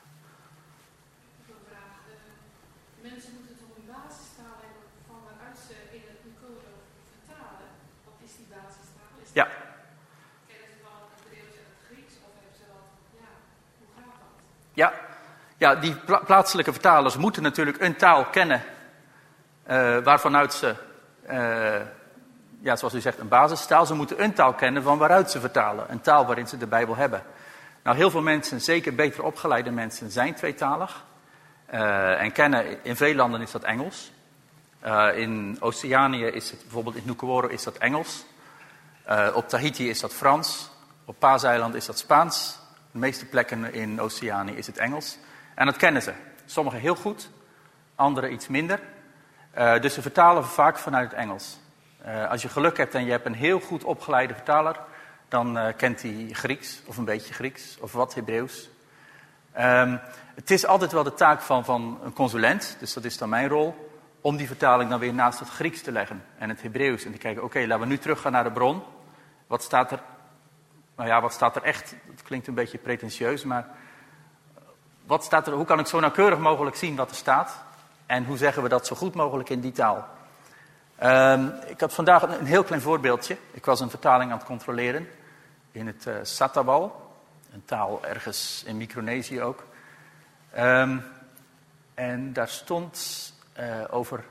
Mensen moeten toch een basistaal hebben van waaruit ze in het Nicode vertalen. Wat is die basistaal? Is ja. Kennen ze dan het Hebreeuws en het Grieks? Of hebben ze dat, ja, hoe gaat dat? Ja, ja die pla- plaatselijke vertalers moeten natuurlijk een taal kennen uh, waarvanuit ze, uh, ja, zoals u zegt, een basistaal. Ze moeten een taal kennen van waaruit ze vertalen. Een taal waarin ze de Bijbel hebben. Nou, heel veel mensen, zeker beter opgeleide mensen, zijn tweetalig. Uh, en kennen, in veel landen is dat Engels. Uh, in Oceanië is het, bijvoorbeeld in Nukuoro is dat Engels. Uh, op Tahiti is dat Frans. Op Paaseiland is dat Spaans. De meeste plekken in Oceanië is het Engels. En dat kennen ze. Sommigen heel goed, anderen iets minder. Uh, dus ze vertalen vaak vanuit het Engels. Uh, als je geluk hebt en je hebt een heel goed opgeleide vertaler, dan uh, kent hij Grieks, of een beetje Grieks, of wat Hebreeuws. Um, het is altijd wel de taak van, van een consulent, dus dat is dan mijn rol, om die vertaling dan weer naast het Grieks te leggen en het Hebreeuws. En te kijken, oké, okay, laten we nu teruggaan naar de bron. Wat staat er, nou ja, wat staat er echt? Het klinkt een beetje pretentieus, maar wat staat er, hoe kan ik zo nauwkeurig mogelijk zien wat er staat? En hoe zeggen we dat zo goed mogelijk in die taal? Um, ik had vandaag een, een heel klein voorbeeldje. Ik was een vertaling aan het controleren in het uh, Satabal, een taal ergens in Micronesië ook. Um, en daar stond uh, over,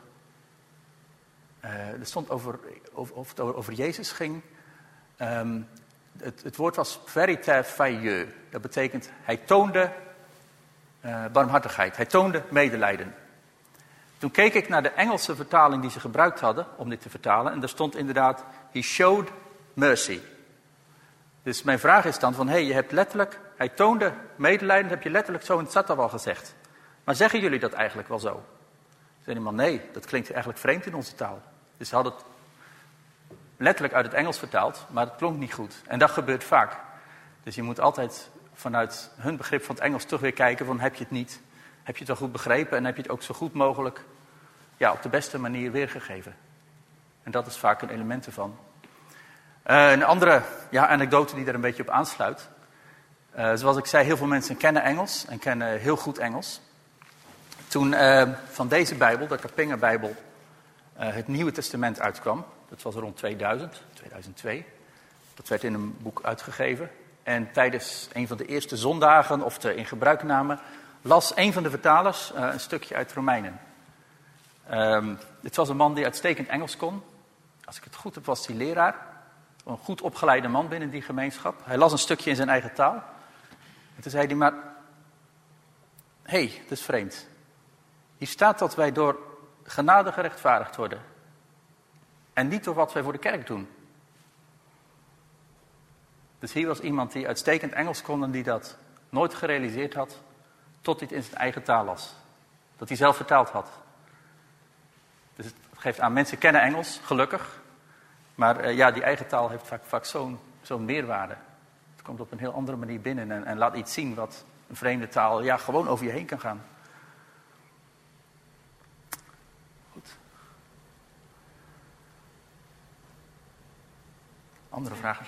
uh, er stond over, over, of het over Jezus ging. Um, het, het woord was verite failleux. Dat betekent, hij toonde uh, barmhartigheid, hij toonde medelijden. Toen keek ik naar de Engelse vertaling die ze gebruikt hadden om dit te vertalen. En daar stond inderdaad, he showed mercy. Dus mijn vraag is dan van, hé, hey, je hebt letterlijk, hij toonde medelijden, dat heb je letterlijk zo in het Satabal gezegd. Maar zeggen jullie dat eigenlijk wel zo? Zei iemand, nee, dat klinkt eigenlijk vreemd in onze taal. Dus ze hadden het letterlijk uit het Engels vertaald, maar het klonk niet goed. En dat gebeurt vaak. Dus je moet altijd vanuit hun begrip van het Engels toch weer kijken van, heb je het niet, heb je het wel goed begrepen en heb je het ook zo goed mogelijk, ja, op de beste manier weergegeven. En dat is vaak een element ervan. Uh, een andere ja, anekdote die daar een beetje op aansluit. Uh, zoals ik zei, heel veel mensen kennen Engels en kennen heel goed Engels. Toen uh, van deze Bijbel, de Kapinga-Bijbel, uh, het Nieuwe Testament uitkwam, dat was rond tweeduizend, tweeduizend twee. Dat werd in een boek uitgegeven. En tijdens een van de eerste zondagen, of de in gebruikname, las een van de vertalers uh, een stukje uit Romeinen. Um, dit was een man die uitstekend Engels kon. Als ik het goed heb, was hij leraar. Een goed opgeleide man binnen die gemeenschap. Hij las een stukje in zijn eigen taal. En toen zei hij maar... Hé, hey, dat is vreemd. Hier staat dat wij door genade gerechtvaardigd worden. En niet door wat wij voor de kerk doen. Dus hier was iemand die uitstekend Engels kon en die dat nooit gerealiseerd had, tot hij het in zijn eigen taal las. Dat hij zelf vertaald had. Dus het geeft aan, mensen kennen Engels, gelukkig. Maar uh, ja, die eigen taal heeft vaak, vaak zo'n, zo'n meerwaarde. Het komt op een heel andere manier binnen en, en laat iets zien wat een vreemde taal ja, gewoon over je heen kan gaan. Goed. Andere vragen?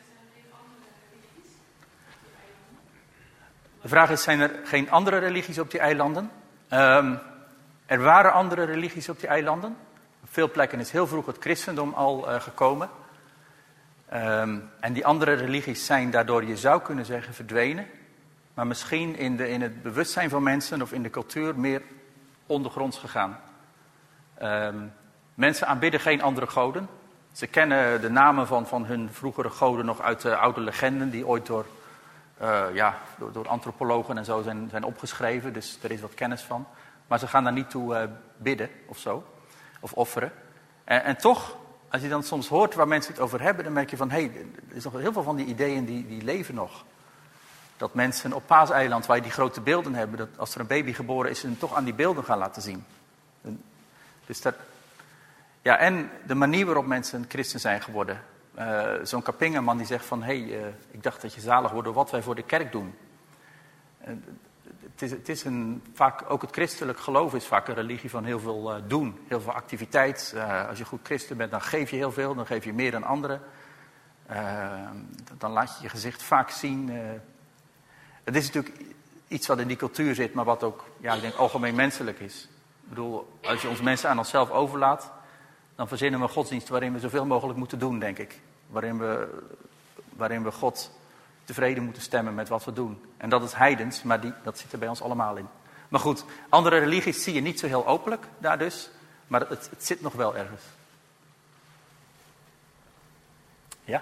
De vraag is, zijn er geen andere religies op die eilanden? Um, er waren andere religies op die eilanden. Op veel plekken is heel vroeg het christendom al uh, gekomen. Um, en die andere religies zijn daardoor, je zou kunnen zeggen, verdwenen. Maar misschien in, de, in het bewustzijn van mensen of in de cultuur meer ondergronds gegaan. Um, mensen aanbidden geen andere goden. Ze kennen de namen van, van hun vroegere goden nog uit de oude legenden die ooit door, uh, ja, door, door antropologen en zo zijn, zijn opgeschreven. Dus er is wat kennis van. Maar ze gaan daar niet toe uh, bidden of zo. Of offeren. En, en toch, als je dan soms hoort waar mensen het over hebben, dan merk je van, hé, hey, er is nog heel veel van die ideeën die, die leven nog. Dat mensen op Paaseiland, waar je die grote beelden hebben, dat als er een baby geboren is, ze hem toch aan die beelden gaan laten zien. Dus dat, ja, en de manier waarop mensen christen zijn geworden. Uh, zo'n Kapingenman die zegt van, hé, hey, uh, ik dacht dat je zalig wordt door wat wij voor de kerk doen. Uh, het is, het is een, vaak, ook het christelijk geloof is vaak een religie van heel veel uh, doen, heel veel activiteit. Uh, als je goed christen bent, dan geef je heel veel, dan geef je meer dan anderen. Uh, dan laat je je gezicht vaak zien. Uh, het is natuurlijk iets wat in die cultuur zit, maar wat ook, ja, ik denk, algemeen menselijk is. Ik bedoel, als je ons mensen aan onszelf overlaat, dan verzinnen we een godsdienst waarin we zoveel mogelijk moeten doen, denk ik. Waarin we, waarin we God tevreden moeten stemmen met wat we doen. En dat is heidens, maar die, dat zit er bij ons allemaal in. Maar goed, andere religies zie je niet zo heel openlijk daar dus. Maar het, het zit nog wel ergens. Ja?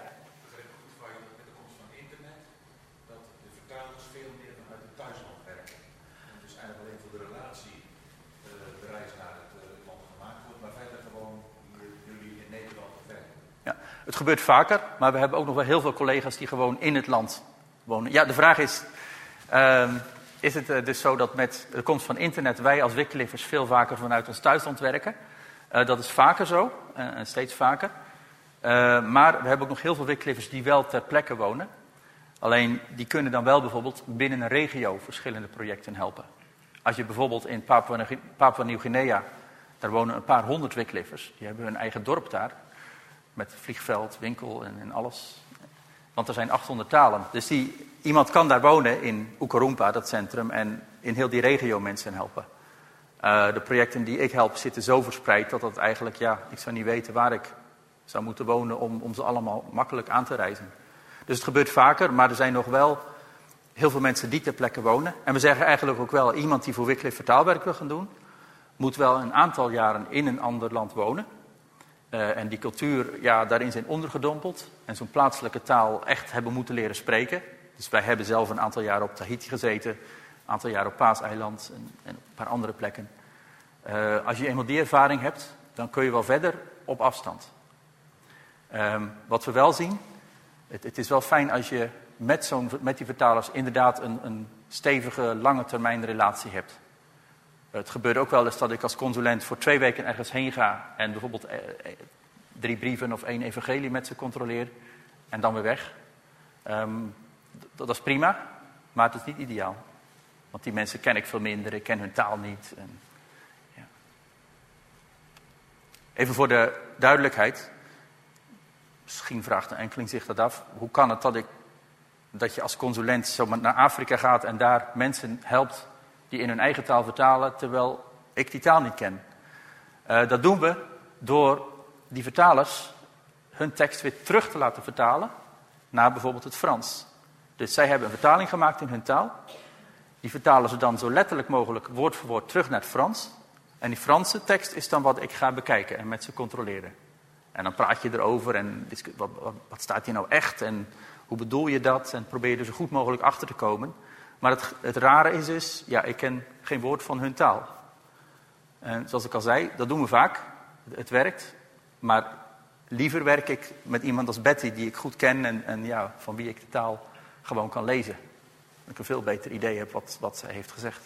Het gebeurt vaker, maar we hebben ook nog wel heel veel collega's die gewoon in het land wonen. Ja, de vraag is, uh, is het uh, dus zo dat met de komst van internet wij als Wycliffers veel vaker vanuit ons thuisland werken? Uh, dat is vaker zo, uh, en steeds vaker. Uh, maar we hebben ook nog heel veel Wycliffers die wel ter plekke wonen. Alleen, die kunnen dan wel bijvoorbeeld binnen een regio verschillende projecten helpen. Als je bijvoorbeeld in Papua Nieuw-Guinea, daar wonen een paar honderd Wycliffers. Die hebben hun eigen dorp daar. Met vliegveld, winkel en, en alles. Want er zijn achthonderd talen. Dus die, iemand kan daar wonen in Oekarumpa, dat centrum, en in heel die regio mensen helpen. Uh, de projecten die ik help zitten zo verspreid dat het eigenlijk, ja, ik zou niet weten waar ik zou moeten wonen om, om ze allemaal makkelijk aan te reizen. Dus het gebeurt vaker, maar er zijn nog wel heel veel mensen die ter plekke wonen. En we zeggen eigenlijk ook wel, iemand die voor Wycliffe vertaalwerk wil gaan doen, moet wel een aantal jaren in een ander land wonen. Uh, en die cultuur, ja, daarin zijn ondergedompeld. En zo'n plaatselijke taal echt hebben moeten leren spreken. Dus wij hebben zelf een aantal jaar op Tahiti gezeten. Een aantal jaar op Paaseiland en, en een paar andere plekken. Uh, als je eenmaal die ervaring hebt, dan kun je wel verder op afstand. Um, wat we wel zien, het, het is wel fijn als je met, zo'n, met die vertalers inderdaad een, een stevige, lange termijn relatie hebt. Het gebeurt ook wel eens dat ik als consulent voor twee weken ergens heen ga en bijvoorbeeld eh, drie brieven of één evangelie met ze controleer en dan weer weg. Um, dat, dat is prima, maar het is niet ideaal. Want die mensen ken ik veel minder, ik ken hun taal niet. En, ja. Even voor de duidelijkheid, misschien vraagt een enkeling zich dat af. Hoe kan het dat, ik, dat je als consulent zo naar Afrika gaat en daar mensen helpt die in hun eigen taal vertalen, terwijl ik die taal niet ken. Uh, dat doen we door die vertalers hun tekst weer terug te laten vertalen naar bijvoorbeeld het Frans. Dus zij hebben een vertaling gemaakt in hun taal. Die vertalen ze dan zo letterlijk mogelijk woord voor woord terug naar het Frans. En die Franse tekst is dan wat ik ga bekijken en met ze controleren. En dan praat je erover en wat, wat, wat staat hier nou echt en hoe bedoel je dat? En probeer je er zo goed mogelijk achter te komen. Maar het, het rare is dus, ja, ik ken geen woord van hun taal. En zoals ik al zei, dat doen we vaak. Het werkt. Maar liever werk ik met iemand als Betty, die ik goed ken en, en ja, van wie ik de taal gewoon kan lezen. Dat ik een veel beter idee heb wat, wat zij heeft gezegd.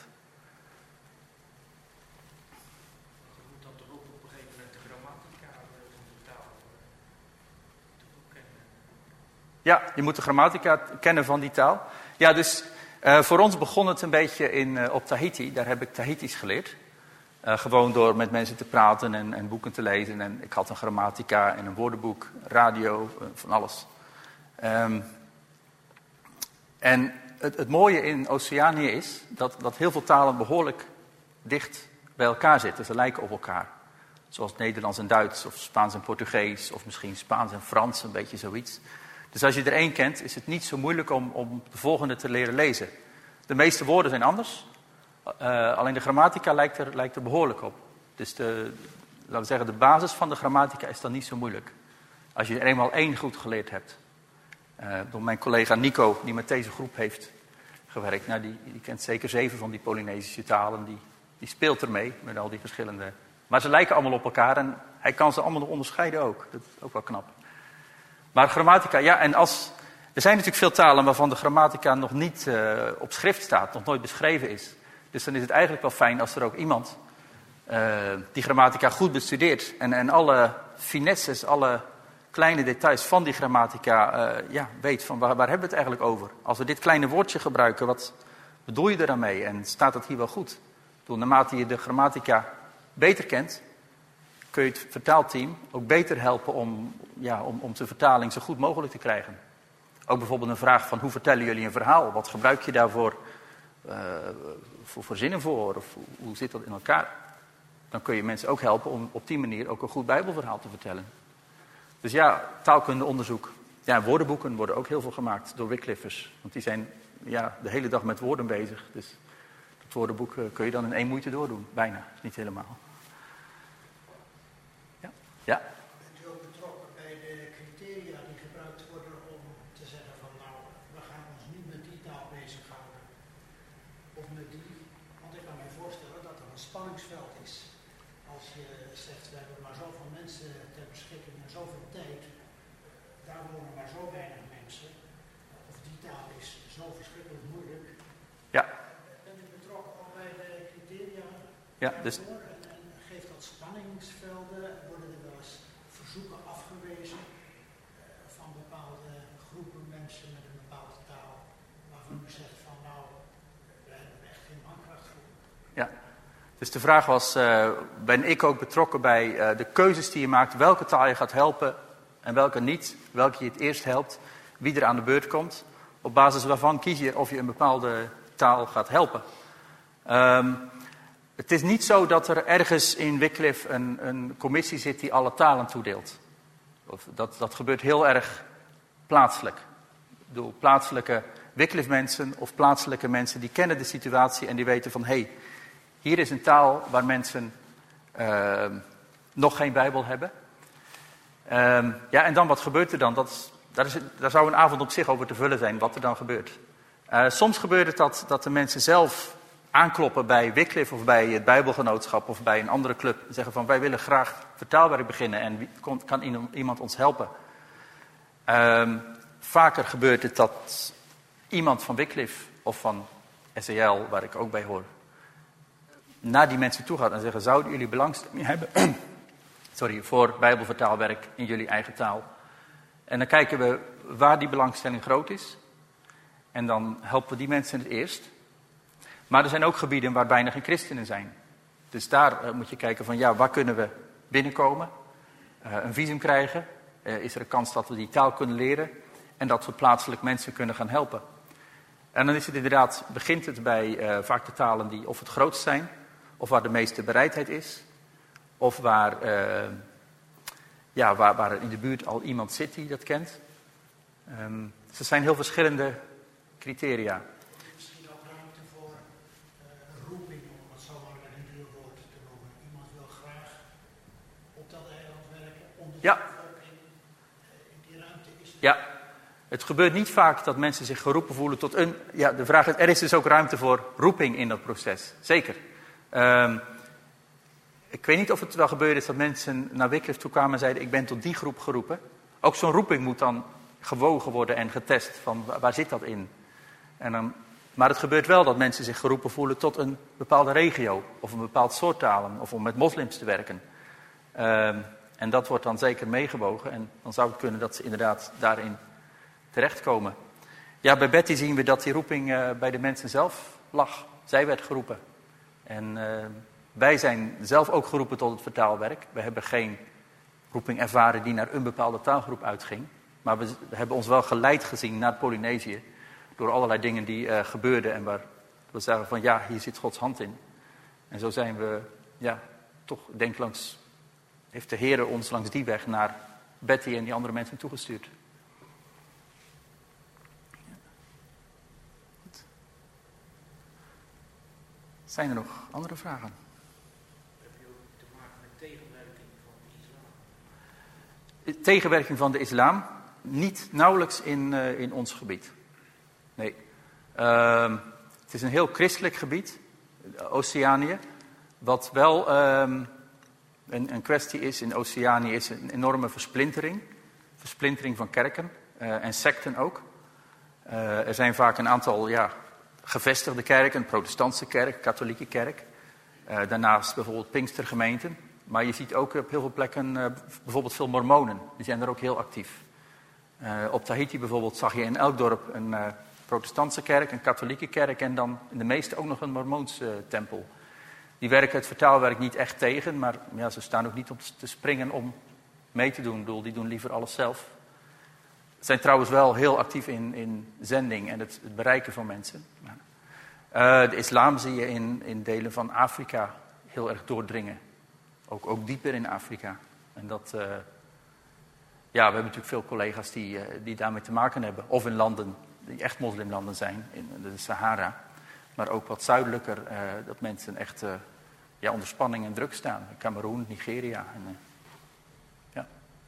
Je moet dan toch ook op een gegeven moment de grammatica van de taal toch kennen. Ja, je moet de grammatica kennen van die taal. Ja, dus uh, voor ons begon het een beetje in, uh, op Tahiti. Daar heb ik Tahitisch geleerd. Uh, gewoon door met mensen te praten en, en boeken te lezen. En ik had een grammatica en een woordenboek, radio, uh, van alles. Um, en het, het mooie in Oceanië is dat, dat heel veel talen behoorlijk dicht bij elkaar zitten. Ze lijken op elkaar. Zoals Nederlands en Duits of Spaans en Portugees of misschien Spaans en Frans, een beetje zoiets. Dus als je er één kent, is het niet zo moeilijk om, om de volgende te leren lezen. De meeste woorden zijn anders. Uh, alleen de grammatica lijkt er, lijkt er behoorlijk op. Dus de, laten we zeggen, de basis van de grammatica is dan niet zo moeilijk. Als je er eenmaal één goed geleerd hebt. Uh, door mijn collega Nico, die met deze groep heeft gewerkt. Nou, die, die kent zeker zeven van die Polynesische talen. Die, die speelt ermee met al die verschillende. Maar ze lijken allemaal op elkaar en hij kan ze allemaal onderscheiden ook. Dat is ook wel knap. Maar grammatica, ja, en als... Er zijn natuurlijk veel talen waarvan de grammatica nog niet uh, op schrift staat, nog nooit beschreven is. Dus dan is het eigenlijk wel fijn als er ook iemand uh, die grammatica goed bestudeert. En, en alle finesses, alle kleine details van die grammatica uh, ja, weet van waar, waar hebben we het eigenlijk over. Als we dit kleine woordje gebruiken, wat bedoel je er dan mee? En staat dat hier wel goed? Bedoel, naarmate je de grammatica beter kent, kun je het vertaalteam ook beter helpen om, ja, om, om de vertaling zo goed mogelijk te krijgen. Ook bijvoorbeeld een vraag van hoe vertellen jullie een verhaal? Wat gebruik je daarvoor uh, voor, voor zinnen voor? Of hoe zit dat in elkaar? Dan kun je mensen ook helpen om op die manier ook een goed Bijbelverhaal te vertellen. Dus ja, taalkundeonderzoek. Ja, woordenboeken worden ook heel veel gemaakt door Wycliffers. Want die zijn ja, de hele dag met woorden bezig. Dus dat woordenboek uh, kun je dan in één moeite doordoen. Bijna, niet helemaal. Ja? Ja? Bent u ook betrokken bij de criteria die gebruikt worden om te zeggen van nou, we gaan ons niet met die taal bezighouden. Of met die. Want ik kan me voorstellen dat er een spanningsveld is. Als je zegt, we hebben maar zoveel mensen ter beschikking en zoveel tijd. Daar wonen maar zo weinig mensen. Of die taal is zo verschrikkelijk moeilijk. Ja. Bent u betrokken ook bij de criteria? Ja, dus... En, en geeft dat spanningsvelden? Worden er wel eens verzoeken afgewezen uh, van bepaalde groepen mensen met een bepaalde taal? Waarvan u zegt van nou, daar hebben we echt geen mankracht voor. Ja. Dus de vraag was, uh, ben ik ook betrokken bij uh, de keuzes die je maakt, welke taal je gaat helpen en welke niet, welke je het eerst helpt, wie er aan de beurt komt. Op basis waarvan kies je of je een bepaalde taal gaat helpen. Um, het is niet zo dat er ergens in Wycliffe een, een commissie zit die alle talen toedeelt. Of dat, dat gebeurt heel erg plaatselijk. Ik bedoel, plaatselijke Wycliffe mensen of plaatselijke mensen die kennen de situatie en die weten van hé, hey, hier is een taal waar mensen uh, nog geen Bijbel hebben. Um, ja, en dan wat gebeurt er dan? Dat is, daar, is, daar zou een avond op zich over te vullen zijn, wat er dan gebeurt. Uh, soms gebeurt het dat, dat de mensen zelf aankloppen bij Wycliffe of bij het Bijbelgenootschap of bij een andere club. En zeggen van wij willen graag vertaalwerk beginnen en wie, kon, kan iemand ons helpen? Um, vaker gebeurt het dat iemand van Wycliffe of van S E L, waar ik ook bij hoor, naar die mensen toe gaat en zeggen, zouden jullie belangstelling hebben sorry, voor Bijbelvertaalwerk in jullie eigen taal? En dan kijken we waar die belangstelling groot is. En dan helpen we die mensen het eerst. Maar er zijn ook gebieden waar bijna geen christenen zijn. Dus daar uh, moet je kijken van, ja, waar kunnen we binnenkomen? Uh, een visum krijgen. Uh, is er een kans dat we die taal kunnen leren? En dat we plaatselijk mensen kunnen gaan helpen. En dan is het inderdaad, begint het bij uh, vaak de talen die of het grootst zijn, of waar de meeste bereidheid is, of waar, uh, ja, waar, waar in de buurt al iemand zit die dat kent. Um, dus er zijn heel verschillende criteria. Misschien ook ruimte voor uh, roeping, om het zo maar met een duur woord te noemen. Ja. in, in die ruimte is. Ja. Het gebeurt niet vaak dat mensen zich geroepen voelen tot een... Ja, de vraag is, er is dus ook ruimte voor roeping in dat proces. Zeker. Um, ik weet niet of het wel gebeurd is dat mensen naar Wycliffe toe kwamen en zeiden, ik ben tot die groep geroepen. Ook zo'n roeping moet dan gewogen worden en getest. Van waar zit dat in? En dan, maar het gebeurt wel dat mensen zich geroepen voelen tot een bepaalde regio. Of een bepaald soort talen. Of om met moslims te werken. Um, en dat wordt dan zeker meegewogen. En dan zou het kunnen dat ze inderdaad daarin terechtkomen. Ja, bij Betty zien we dat die roeping uh, bij de mensen zelf lag. Zij werd geroepen. En uh, wij zijn zelf ook geroepen tot het vertaalwerk. We hebben geen roeping ervaren die naar een bepaalde taalgroep uitging. Maar we hebben ons wel geleid gezien naar Polynesië. Door allerlei dingen die uh, gebeurden en waar we zagen van ja, hier zit Gods hand in. En zo zijn we, ja, toch denk langs, heeft de Heer ons langs die weg naar Betty en die andere mensen toegestuurd. Zijn er nog andere vragen? Heb je ook te maken met tegenwerking van de islam? De tegenwerking van de islam? Niet nauwelijks in, uh, in ons gebied. Nee. Uh, het is een heel christelijk gebied, Oceanië. Wat wel um, een, een kwestie is in Oceanië is een enorme versplintering. Versplintering van kerken uh, en secten ook. Uh, er zijn vaak een aantal ja, gevestigde kerken, een protestantse kerk, katholieke kerk. Uh, daarnaast bijvoorbeeld Pinkstergemeenten. Maar je ziet ook op heel veel plekken uh, bijvoorbeeld veel mormonen. Die zijn er ook heel actief. Uh, op Tahiti bijvoorbeeld zag je in elk dorp een uh, protestantse kerk, een katholieke kerk en dan in de meeste ook nog een mormoonse uh, tempel. Die werken het vertaalwerk niet echt tegen, maar ja, ze staan ook niet op te springen om mee te doen. Ik bedoel, die doen liever alles zelf. Ze zijn trouwens wel heel actief in, in zending en het, het bereiken van mensen. Uh, de islam zie je in, in delen van Afrika heel erg doordringen. Ook, ook dieper in Afrika. En dat... Uh, Ja, we hebben natuurlijk veel collega's die, uh, die daarmee te maken hebben. Of in landen die echt moslimlanden zijn, in de Sahara. Maar ook wat zuidelijker, uh, dat mensen echt uh, ja, onder spanning en druk staan. Kameroen, Nigeria. En, uh, ja.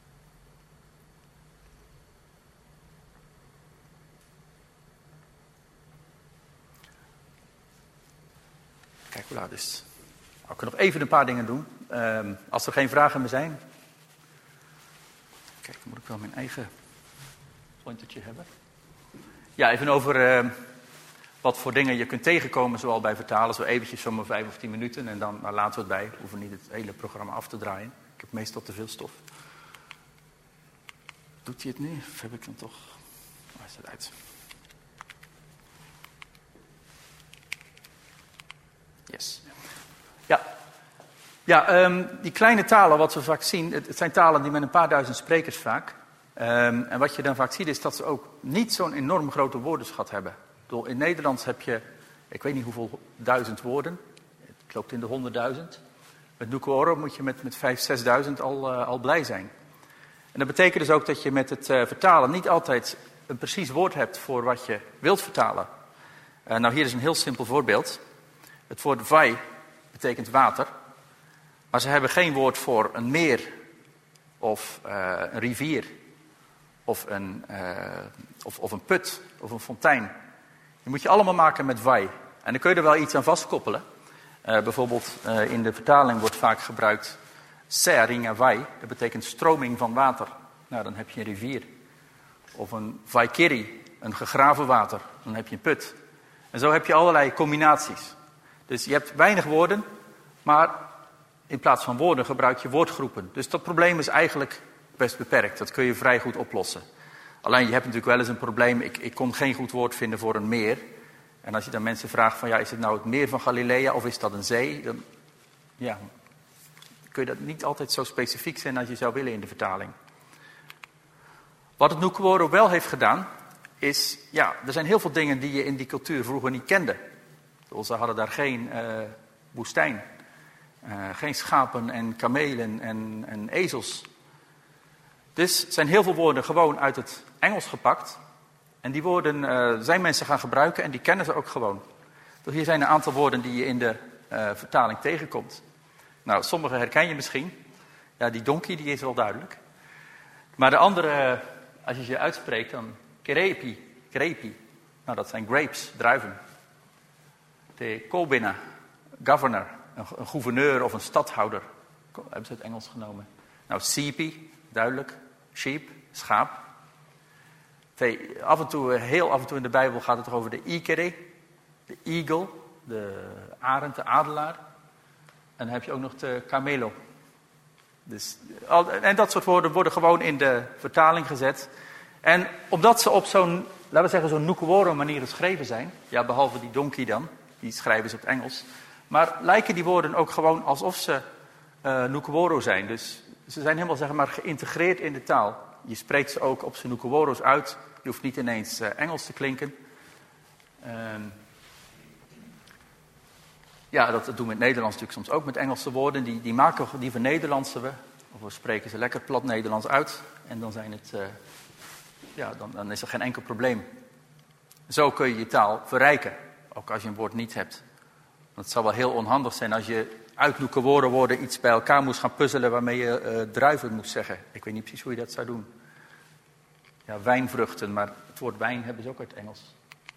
Kijk hoe laat het is. Nou, ik kan nog even een paar dingen doen. Uh, als er geen vragen meer zijn... Kijk, dan moet ik wel mijn eigen pointertje hebben. Ja, even over uh, wat voor dingen je kunt tegenkomen, zoal bij vertalen. Zo eventjes zomaar vijf of tien minuten en dan nou, laten we het bij. We hoeven niet het hele programma af te draaien. Ik heb meestal te veel stof. Doet hij het nu? Of heb ik hem toch... Waar is het uit? Yes. Ja. Ja, um, die kleine talen wat we vaak zien, het, het zijn talen die met een paar duizend sprekers vaak. Um, en wat je dan vaak ziet is dat ze ook niet zo'n enorm grote woordenschat hebben. Ik bedoel, in Nederlands heb je, ik weet niet hoeveel duizend woorden. Het loopt in de honderdduizend. Met Nukuoro moet je met, met vijf, zesduizend al, uh, al blij zijn. En dat betekent dus ook dat je met het uh, vertalen niet altijd een precies woord hebt voor wat je wilt vertalen. Uh, nou, hier is een heel simpel voorbeeld. Het woord vai betekent water. Maar ze hebben geen woord voor een meer of uh, een rivier of een, uh, of, of een put of een fontein. Die moet je allemaal maken met vai. En dan kun je er wel iets aan vastkoppelen. Uh, bijvoorbeeld uh, in de vertaling wordt vaak gebruikt Searinga vai. Dat betekent stroming van water. Nou, dan heb je een rivier. Of een vaikiri, een gegraven water. Dan heb je een put. En zo heb je allerlei combinaties. Dus je hebt weinig woorden, maar... In plaats van woorden gebruik je woordgroepen. Dus dat probleem is eigenlijk best beperkt. Dat kun je vrij goed oplossen. Alleen je hebt natuurlijk wel eens een probleem. Ik, ik kon geen goed woord vinden voor een meer. En als je dan mensen vraagt van ja, is het nou het meer van Galilea of is dat een zee? Dan ja, kun je dat niet altijd zo specifiek zijn als je zou willen in de vertaling. Wat het Nukuoro wel heeft gedaan, is ja, er zijn heel veel dingen die je in die cultuur vroeger niet kende. Ze hadden daar geen uh, woestijn. Uh, geen schapen en kamelen en, en ezels. Dus zijn heel veel woorden gewoon uit het Engels gepakt. En die woorden uh, zijn mensen gaan gebruiken en die kennen ze ook gewoon. Dus hier zijn een aantal woorden die je in de uh, vertaling tegenkomt. Nou, sommige herken je misschien. Ja, die donkey die is wel duidelijk. Maar de andere, als je ze uitspreekt, dan kerepi, kerepi. Nou, dat zijn grapes, druiven. De kobina, governor, een, een gouverneur of een stadhouder. Hebben ze het Engels genomen. Nou, sipi, duidelijk. Sheep, schaap. De, af en toe, heel af en toe in de Bijbel gaat het toch over de ikere, de eagle, de arend, de adelaar. En dan heb je ook nog de camelo. Dus, en dat soort woorden worden gewoon in de vertaling gezet. En omdat ze op zo'n, laten we zeggen, zo'n Nukuoro manier geschreven zijn. Ja, behalve die donkey dan. Die schrijven ze op het Engels. Maar lijken die woorden ook gewoon alsof ze uh, Nukuoro zijn. Dus ze zijn helemaal, zeg maar, geïntegreerd in de taal. Je spreekt ze ook op zijn Nukuoro's uit. Je hoeft niet ineens uh, Engels te klinken. Uh, ja, dat, dat doen we in het Nederlands natuurlijk soms ook met Engelse woorden. Die, die maken die vernederlandsen we. Of we spreken ze lekker plat Nederlands uit. En dan, zijn het, uh, ja, dan, dan is er geen enkel probleem. Zo kun je je taal verrijken. Ook als je een woord niet hebt. Want het zou wel heel onhandig zijn als je uit Nukuoro woorden iets bij elkaar moest gaan puzzelen waarmee je uh, druiven moest zeggen. Ik weet niet precies hoe je dat zou doen. Ja, wijnvruchten, maar het woord wijn hebben ze ook uit het Engels.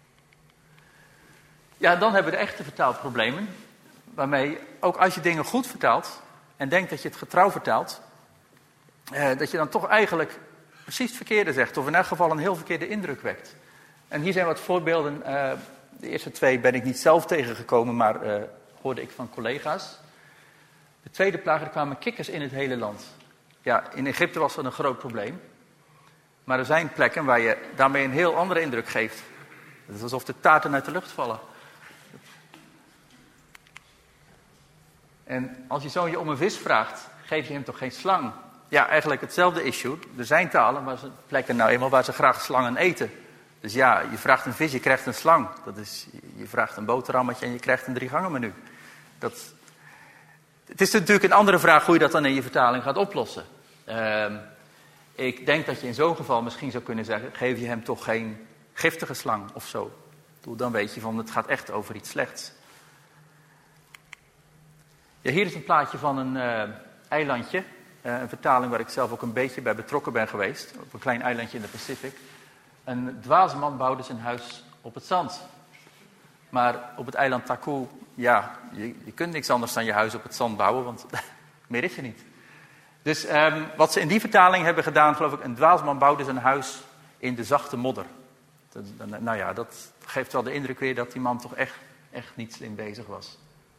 Ja, dan hebben we de echte vertaalproblemen. Waarmee, ook als je dingen goed vertaalt en denkt dat je het getrouw vertaalt, eh, dat je dan toch eigenlijk precies het verkeerde zegt. Of in elk geval een heel verkeerde indruk wekt. En hier zijn wat voorbeelden. Uh, de eerste twee ben ik niet zelf tegengekomen, maar uh, hoorde ik van collega's. De tweede plaag, er kwamen kikkers in het hele land. Ja, in Egypte was dat een groot probleem. Maar er zijn plekken waar je daarmee een heel andere indruk geeft. Het is alsof de taarten uit de lucht vallen. En als je zoon je om een vis vraagt, geef je hem toch geen slang? Ja, eigenlijk hetzelfde issue. Er zijn talen, waar ze, plekken nou eenmaal waar ze graag slangen eten. Dus ja, je vraagt een vis, je krijgt een slang. Dat is, je vraagt een boterhammetje en je krijgt een drie gangen menu. Dat, het is natuurlijk een andere vraag hoe je dat dan in je vertaling gaat oplossen. Uh, ik denk dat je in zo'n geval misschien zou kunnen zeggen, geef je hem toch geen giftige slang of zo. Dan weet je van, het gaat echt over iets slechts. Ja, hier is een plaatje van een uh, eilandje. Uh, een vertaling waar ik zelf ook een beetje bij betrokken ben geweest. Op een klein eilandje in de Pacific. Een dwaze man bouwde zijn huis op het zand. Maar op het eiland Taku, ja, je, je kunt niks anders dan je huis op het zand bouwen, want meer is er niet. Dus um, wat ze in die vertaling hebben gedaan, geloof ik, een dwaze man bouwde zijn huis in de zachte modder. Dat, nou ja, dat geeft wel de indruk weer dat die man toch echt, echt niet slim bezig was.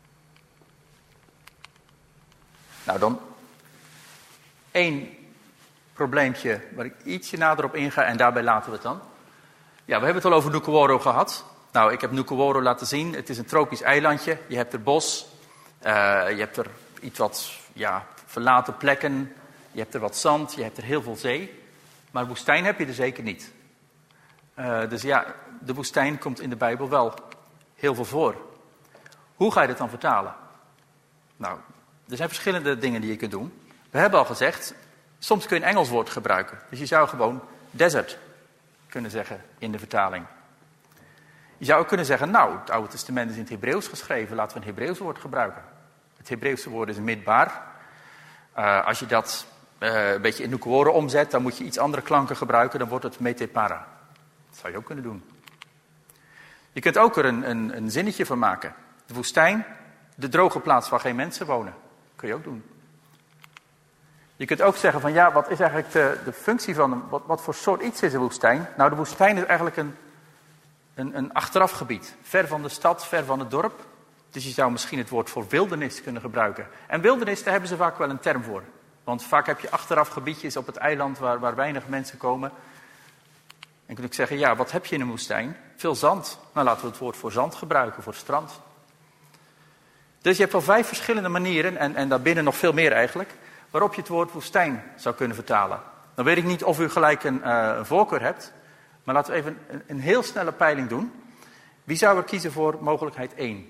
Nou, dan één probleempje waar ik ietsje nader op inga en daarbij laten we het dan. Ja, we hebben het al over Nukuoro gehad. Nou, ik heb Nukuoro laten zien. Het is een tropisch eilandje. Je hebt er bos. Uh, je hebt er iets wat ja, verlaten plekken. Je hebt er wat zand. Je hebt er heel veel zee. Maar woestijn heb je er zeker niet. Uh, dus ja, de woestijn komt in de Bijbel wel heel veel voor. Hoe ga je dit dan vertalen? Nou, er zijn verschillende dingen die je kunt doen. We hebben al gezegd, soms kun je een Engels woord gebruiken. Dus je zou gewoon desert kunnen zeggen in de vertaling. Je zou ook kunnen zeggen, nou, het Oude Testament is in het Hebreeuws geschreven. Laten we een Hebreeuws woord gebruiken. Het Hebreeuwse woord is midbar. Uh, als je dat uh, een beetje in Nukuoro omzet, dan moet je iets andere klanken gebruiken. Dan wordt het metepara. Dat zou je ook kunnen doen. Je kunt ook er een, een, een zinnetje van maken. De woestijn, de droge plaats waar geen mensen wonen. Kun je ook doen. Je kunt ook zeggen van ja, wat is eigenlijk de, de functie van, wat, wat voor soort iets is een woestijn? Nou, de woestijn is eigenlijk een, een, een achterafgebied. Ver van de stad, ver van het dorp. Dus je zou misschien het woord voor wildernis kunnen gebruiken. En wildernis, daar hebben ze vaak wel een term voor. Want vaak heb je achterafgebiedjes op het eiland waar, waar weinig mensen komen. En kun ik zeggen, ja, wat heb je in een woestijn? Veel zand. Nou, laten we het woord voor zand gebruiken, voor strand. Dus je hebt wel vijf verschillende manieren, en, en daarbinnen nog veel meer eigenlijk, waarop je het woord woestijn zou kunnen vertalen. Dan weet ik niet of u gelijk een, uh, een voorkeur hebt, maar laten we even een, een heel snelle peiling doen. Wie zou er kiezen voor mogelijkheid één?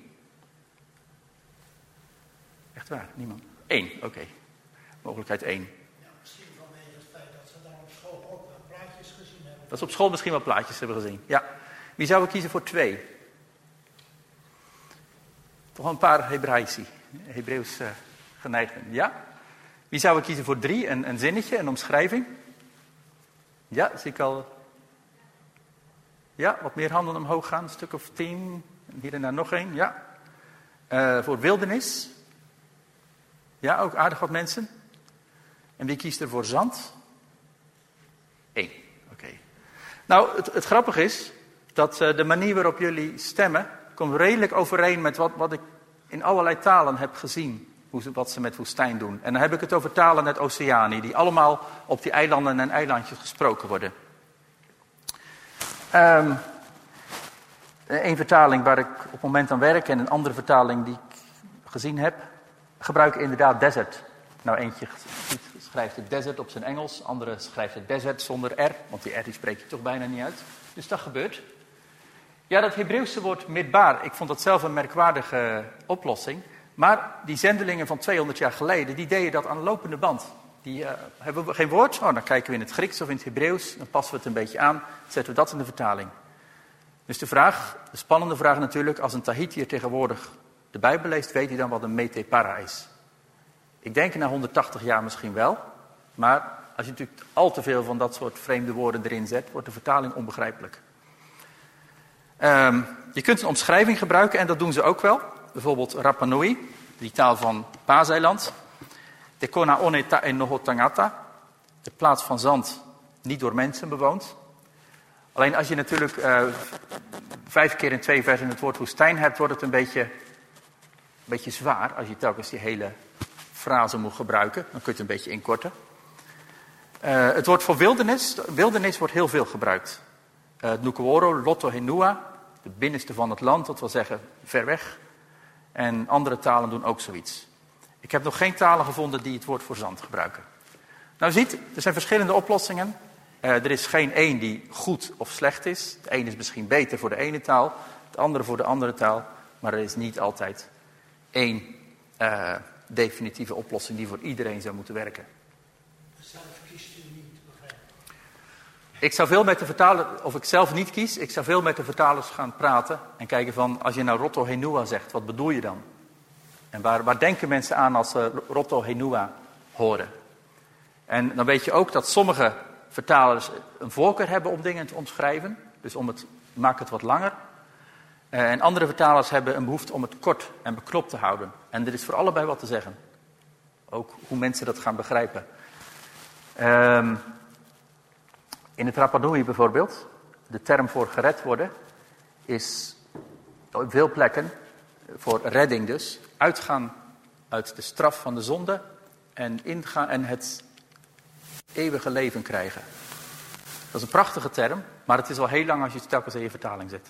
Echt waar? Niemand? één, oké. Okay. Mogelijkheid één. Ja, misschien vanwege het feit dat ze daar op school ook wel plaatjes gezien hebben. Dat ze op school misschien wel plaatjes hebben gezien, ja. Wie zou er kiezen voor twee? Toch een paar Hebraïci, Hebreeuws uh, geneigden, ja. Wie zou er kiezen voor drie? Een, een zinnetje, een omschrijving? Ja, zie ik al. Ja, wat meer handen omhoog gaan, een stuk of tien. Hier en daar nog één, ja. Uh, voor wildernis. Ja, ook aardig wat mensen. En wie kiest er voor zand? Eén, oké. Okay. Nou, het, het grappige is dat uh, de manier waarop jullie stemmen komt redelijk overeen met wat, wat ik in allerlei talen heb gezien. Hoe ze, wat ze met woestijn doen. En dan heb ik het over talen uit Oceanië, die allemaal op die eilanden en eilandjes gesproken worden. Um, een vertaling waar ik op het moment aan werk en een andere vertaling die ik gezien heb, gebruiken inderdaad desert. Nou, eentje schrijft het desert op zijn Engels, andere schrijft het desert zonder R, want die R die spreek je toch bijna niet uit. Dus dat gebeurt. Ja, dat Hebreeuwse woord midbar, ik vond dat zelf een merkwaardige oplossing. Maar die zendelingen van tweehonderd jaar geleden, die deden dat aan de lopende band. Die uh, hebben we geen woord, oh, dan kijken we in het Grieks of in het Hebreeuws, dan passen we het een beetje aan, zetten we dat in de vertaling. Dus de vraag, de spannende vraag natuurlijk, als een Tahitiër tegenwoordig de Bijbel leest, weet hij dan wat een metepara is? Ik denk na honderdtachtig jaar misschien wel, maar als je natuurlijk al te veel van dat soort vreemde woorden erin zet, wordt de vertaling onbegrijpelijk. Um, je kunt een omschrijving gebruiken en dat doen ze ook wel. Bijvoorbeeld Rapa Nui, die taal van Paaseiland. Te Kona Oneta en Nohotangata, de plaats van zand, niet door mensen bewoond. Alleen als je natuurlijk uh, vijf keer in twee versen het woord woestijn hebt, wordt het een beetje, een beetje zwaar als je telkens die hele frase moet gebruiken. Dan kun je het een beetje inkorten. Uh, het woord voor wildernis, wildernis wordt heel veel gebruikt. Uh, Nukuoro, Lotto Henua, de binnenste van het land, dat wil zeggen ver weg. En andere talen doen ook zoiets. Ik heb nog geen talen gevonden die het woord voor zand gebruiken. Nou ziet, er zijn verschillende oplossingen. Uh, er is geen één die goed of slecht is. De ene is misschien beter voor de ene taal, de andere voor de andere taal. Maar er is niet altijd één uh, definitieve oplossing die voor iedereen zou moeten werken. Zelf kiest u niet, begrijp ik. Ik zou veel met de vertaler, of ik zelf niet kies, ik zou veel met de vertalers gaan praten. En kijken van, als je nou Roto Henua zegt, wat bedoel je dan? En waar, waar denken mensen aan als ze Roto Henua horen? En dan weet je ook dat sommige vertalers een voorkeur hebben om dingen te omschrijven. Dus om het, maak het wat langer. Uh, en andere vertalers hebben een behoefte om het kort en beknopt te houden. En er is voor allebei wat te zeggen. Ook hoe mensen dat gaan begrijpen. Um, in het Rapa Nui bijvoorbeeld, de term voor gered worden, is op veel plekken, voor redding dus, uitgaan uit de straf van de zonde en ingaan en het eeuwige leven krijgen. Dat is een prachtige term, maar het is al heel lang als je het telkens in je vertaling zet.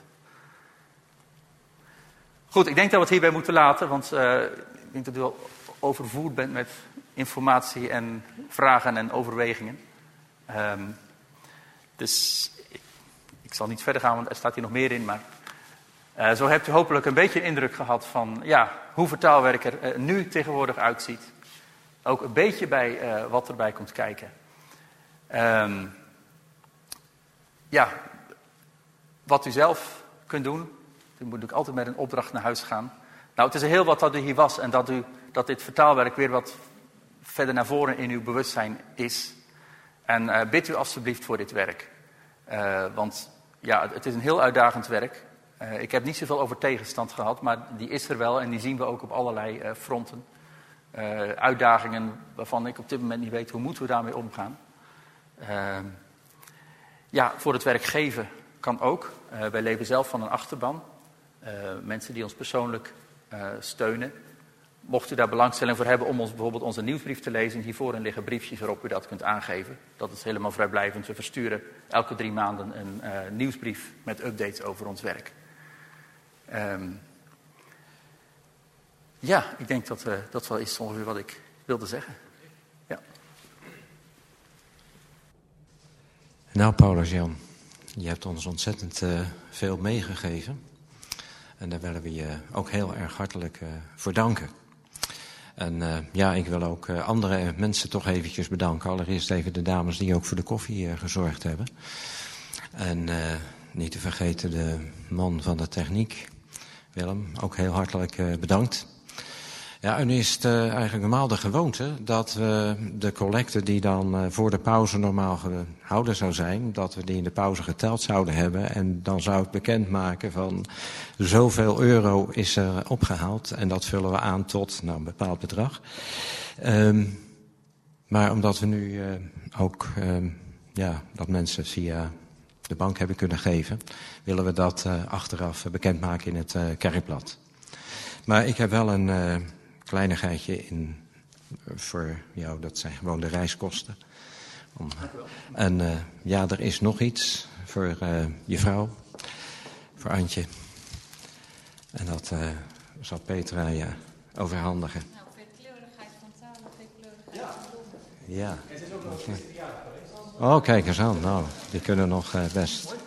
Goed, ik denk dat we het hierbij moeten laten, want uh, ik denk dat u al overvoerd bent met informatie en vragen en overwegingen. Um, dus ik, ik zal niet verder gaan, want er staat hier nog meer in, maar uh, zo hebt u hopelijk een beetje een indruk gehad van ja, hoe vertaalwerk er uh, nu tegenwoordig uitziet. Ook een beetje bij uh, wat erbij komt kijken. Um, ja, wat u zelf kunt doen. U moet natuurlijk altijd met een opdracht naar huis gaan. Nou, het is heel wat dat u hier was en dat, u, dat dit vertaalwerk weer wat verder naar voren in uw bewustzijn is. En uh, bid u alstublieft voor dit werk. Uh, want ja, het is een heel uitdagend werk. Uh, ik heb niet zoveel over tegenstand gehad, maar die is er wel en die zien we ook op allerlei uh, fronten. Uh, uitdagingen waarvan ik op dit moment niet weet hoe moeten we daarmee omgaan. Uh, ja, voor het werk geven kan ook. Uh, wij leven zelf van een achterban. Uh, mensen die ons persoonlijk uh, steunen. Mocht u daar belangstelling voor hebben om ons bijvoorbeeld onze nieuwsbrief te lezen, hiervoor liggen briefjes waarop u dat kunt aangeven. Dat is helemaal vrijblijvend. We versturen elke drie maanden een uh, nieuwsbrief met updates over ons werk. Um, ja, ik denk dat uh, dat wel is ongeveer wat ik wilde zeggen. Ja. Nou, Paulus-Jan, je hebt ons ontzettend uh, veel meegegeven. En daar willen we je ook heel erg hartelijk uh, voor danken. En uh, ja, ik wil ook uh, andere mensen toch eventjes bedanken. Allereerst even de dames die ook voor de koffie uh, gezorgd hebben. En uh, niet te vergeten de man van de techniek, Willem, ook heel hartelijk uh, bedankt. Ja, en nu is het uh, eigenlijk normaal de gewoonte dat we de collecte die dan uh, voor de pauze normaal gehouden zou zijn, dat we die in de pauze geteld zouden hebben. En dan zou ik bekendmaken van zoveel euro is er opgehaald en dat vullen we aan tot nou, een bepaald bedrag. Um, maar omdat we nu uh, ook um, ja, dat mensen via de bank hebben kunnen geven, willen we dat uh, achteraf bekendmaken in het uh, kerkblad. Maar ik heb wel een uh, kleinigheidje in voor jou, dat zijn gewoon de reiskosten. Om, en uh, ja, er is nog iets voor uh, je vrouw, voor Antje. En dat uh, zal Petra je overhandigen. Nou, veelkleurigheid van taal, veelkleurigheid van bloemen. Ja. Het is ook nog een verjaardag geweest. Oh, kijk eens aan. Nou, die kunnen nog uh, best.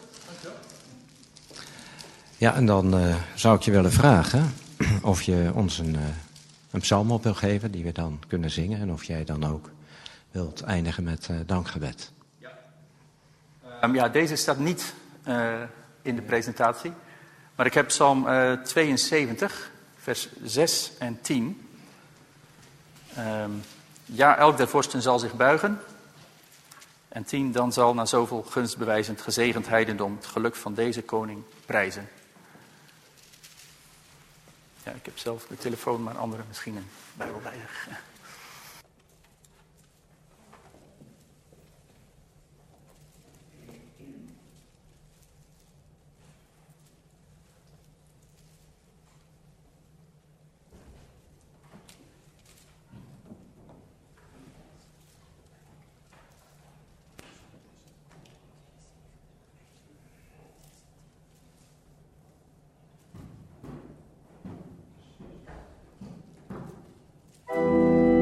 Ja, en dan uh, zou ik je willen vragen of je ons een, uh, een psalm op wil geven die we dan kunnen zingen. En of jij dan ook wilt eindigen met uh, dankgebed. Ja. Um, ja, deze staat niet uh, in de presentatie. Maar ik heb psalm uh, tweeënzeventig, vers zes en tien. Um, ja, elk der vorsten zal zich buigen. En tien, dan zal na zoveel gunstbewijzend gezegend heidendom het geluk van deze koning prijzen. Ja, ik heb zelf de telefoon, maar anderen misschien een Bijbel bij zich. Thank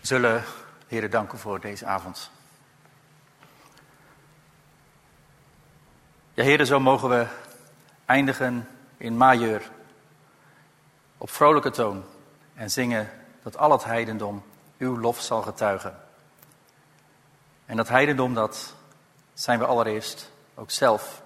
zullen de Heer danken voor deze avond. Ja, Heer, zo mogen we eindigen in majeur, op vrolijke toon, en zingen dat al het heidendom uw lof zal getuigen. En dat heidendom, dat zijn we allereerst ook zelf.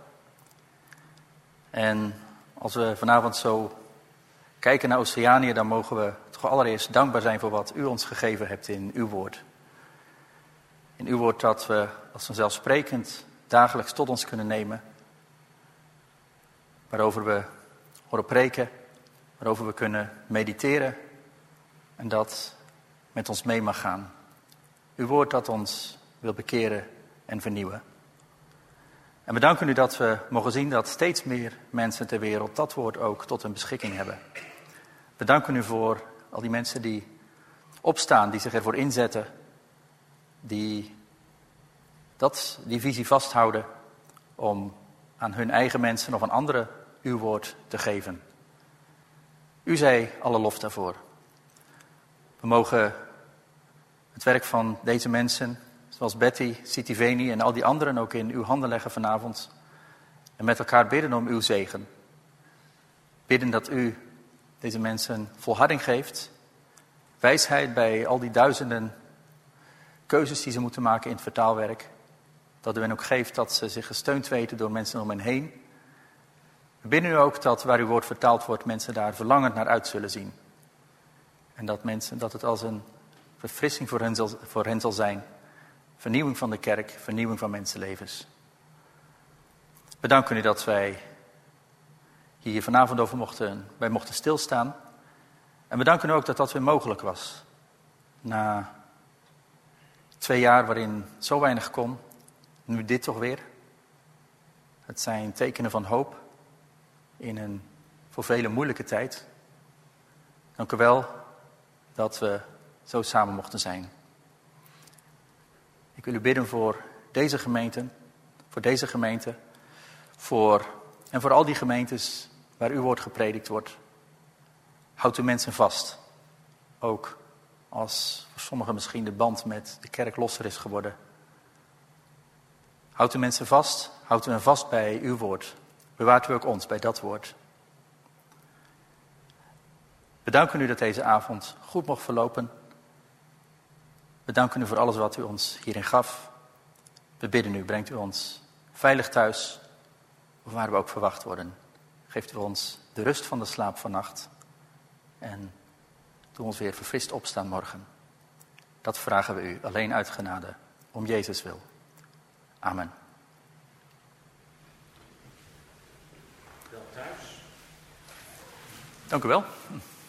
En als we vanavond zo kijken naar Oceanië, dan mogen we toch allereerst dankbaar zijn voor wat u ons gegeven hebt in uw woord. In uw woord dat we als vanzelfsprekend dagelijks tot ons kunnen nemen. Waarover we horen preken, waarover we kunnen mediteren en dat met ons mee mag gaan. Uw woord dat ons wil bekeren en vernieuwen. En we danken u dat we mogen zien dat steeds meer mensen ter wereld dat woord ook tot hun beschikking hebben. We danken u voor al die mensen die opstaan, die zich ervoor inzetten, die dat, die visie vasthouden om aan hun eigen mensen of aan anderen uw woord te geven. U zij alle lof daarvoor. We mogen het werk van deze mensen, zoals Betty, Sitiveni en al die anderen ook in uw handen leggen vanavond. En met elkaar bidden om uw zegen. Bidden dat u deze mensen volharding geeft. Wijsheid bij al die duizenden keuzes die ze moeten maken in het vertaalwerk. Dat u hen ook geeft dat ze zich gesteund weten door mensen om hen heen. We bidden u ook dat waar uw woord vertaald wordt, mensen daar verlangend naar uit zullen zien. En dat, mensen, dat het als een verfrissing voor hen, zal, voor hen zal zijn. Vernieuwing van de kerk, vernieuwing van mensenlevens. We danken u dat wij hier vanavond over mochten, bij mochten stilstaan. En we danken u ook dat dat weer mogelijk was. Na twee jaar waarin zo weinig kon, nu dit toch weer. Het zijn tekenen van hoop in een voor velen moeilijke tijd. Dank u wel dat we zo samen mochten zijn. Ik wil u bidden voor deze gemeente, voor deze gemeente, voor, en voor al die gemeentes waar uw woord gepredikt wordt. Houd uw mensen vast, ook als voor sommigen misschien de band met de kerk losser is geworden. Houd uw mensen vast, houd u hen vast bij uw woord. Bewaart u ook ons bij dat woord. We danken u dat deze avond goed mocht verlopen. We danken u voor alles wat u ons hierin gaf. We bidden u, brengt u ons veilig thuis, of waar we ook verwacht worden. Geeft u ons de rust van de slaap vannacht. En doe ons weer verfrist opstaan morgen. Dat vragen we u alleen uit genade, om Jezus wil. Amen. Wel thuis. Dank u wel.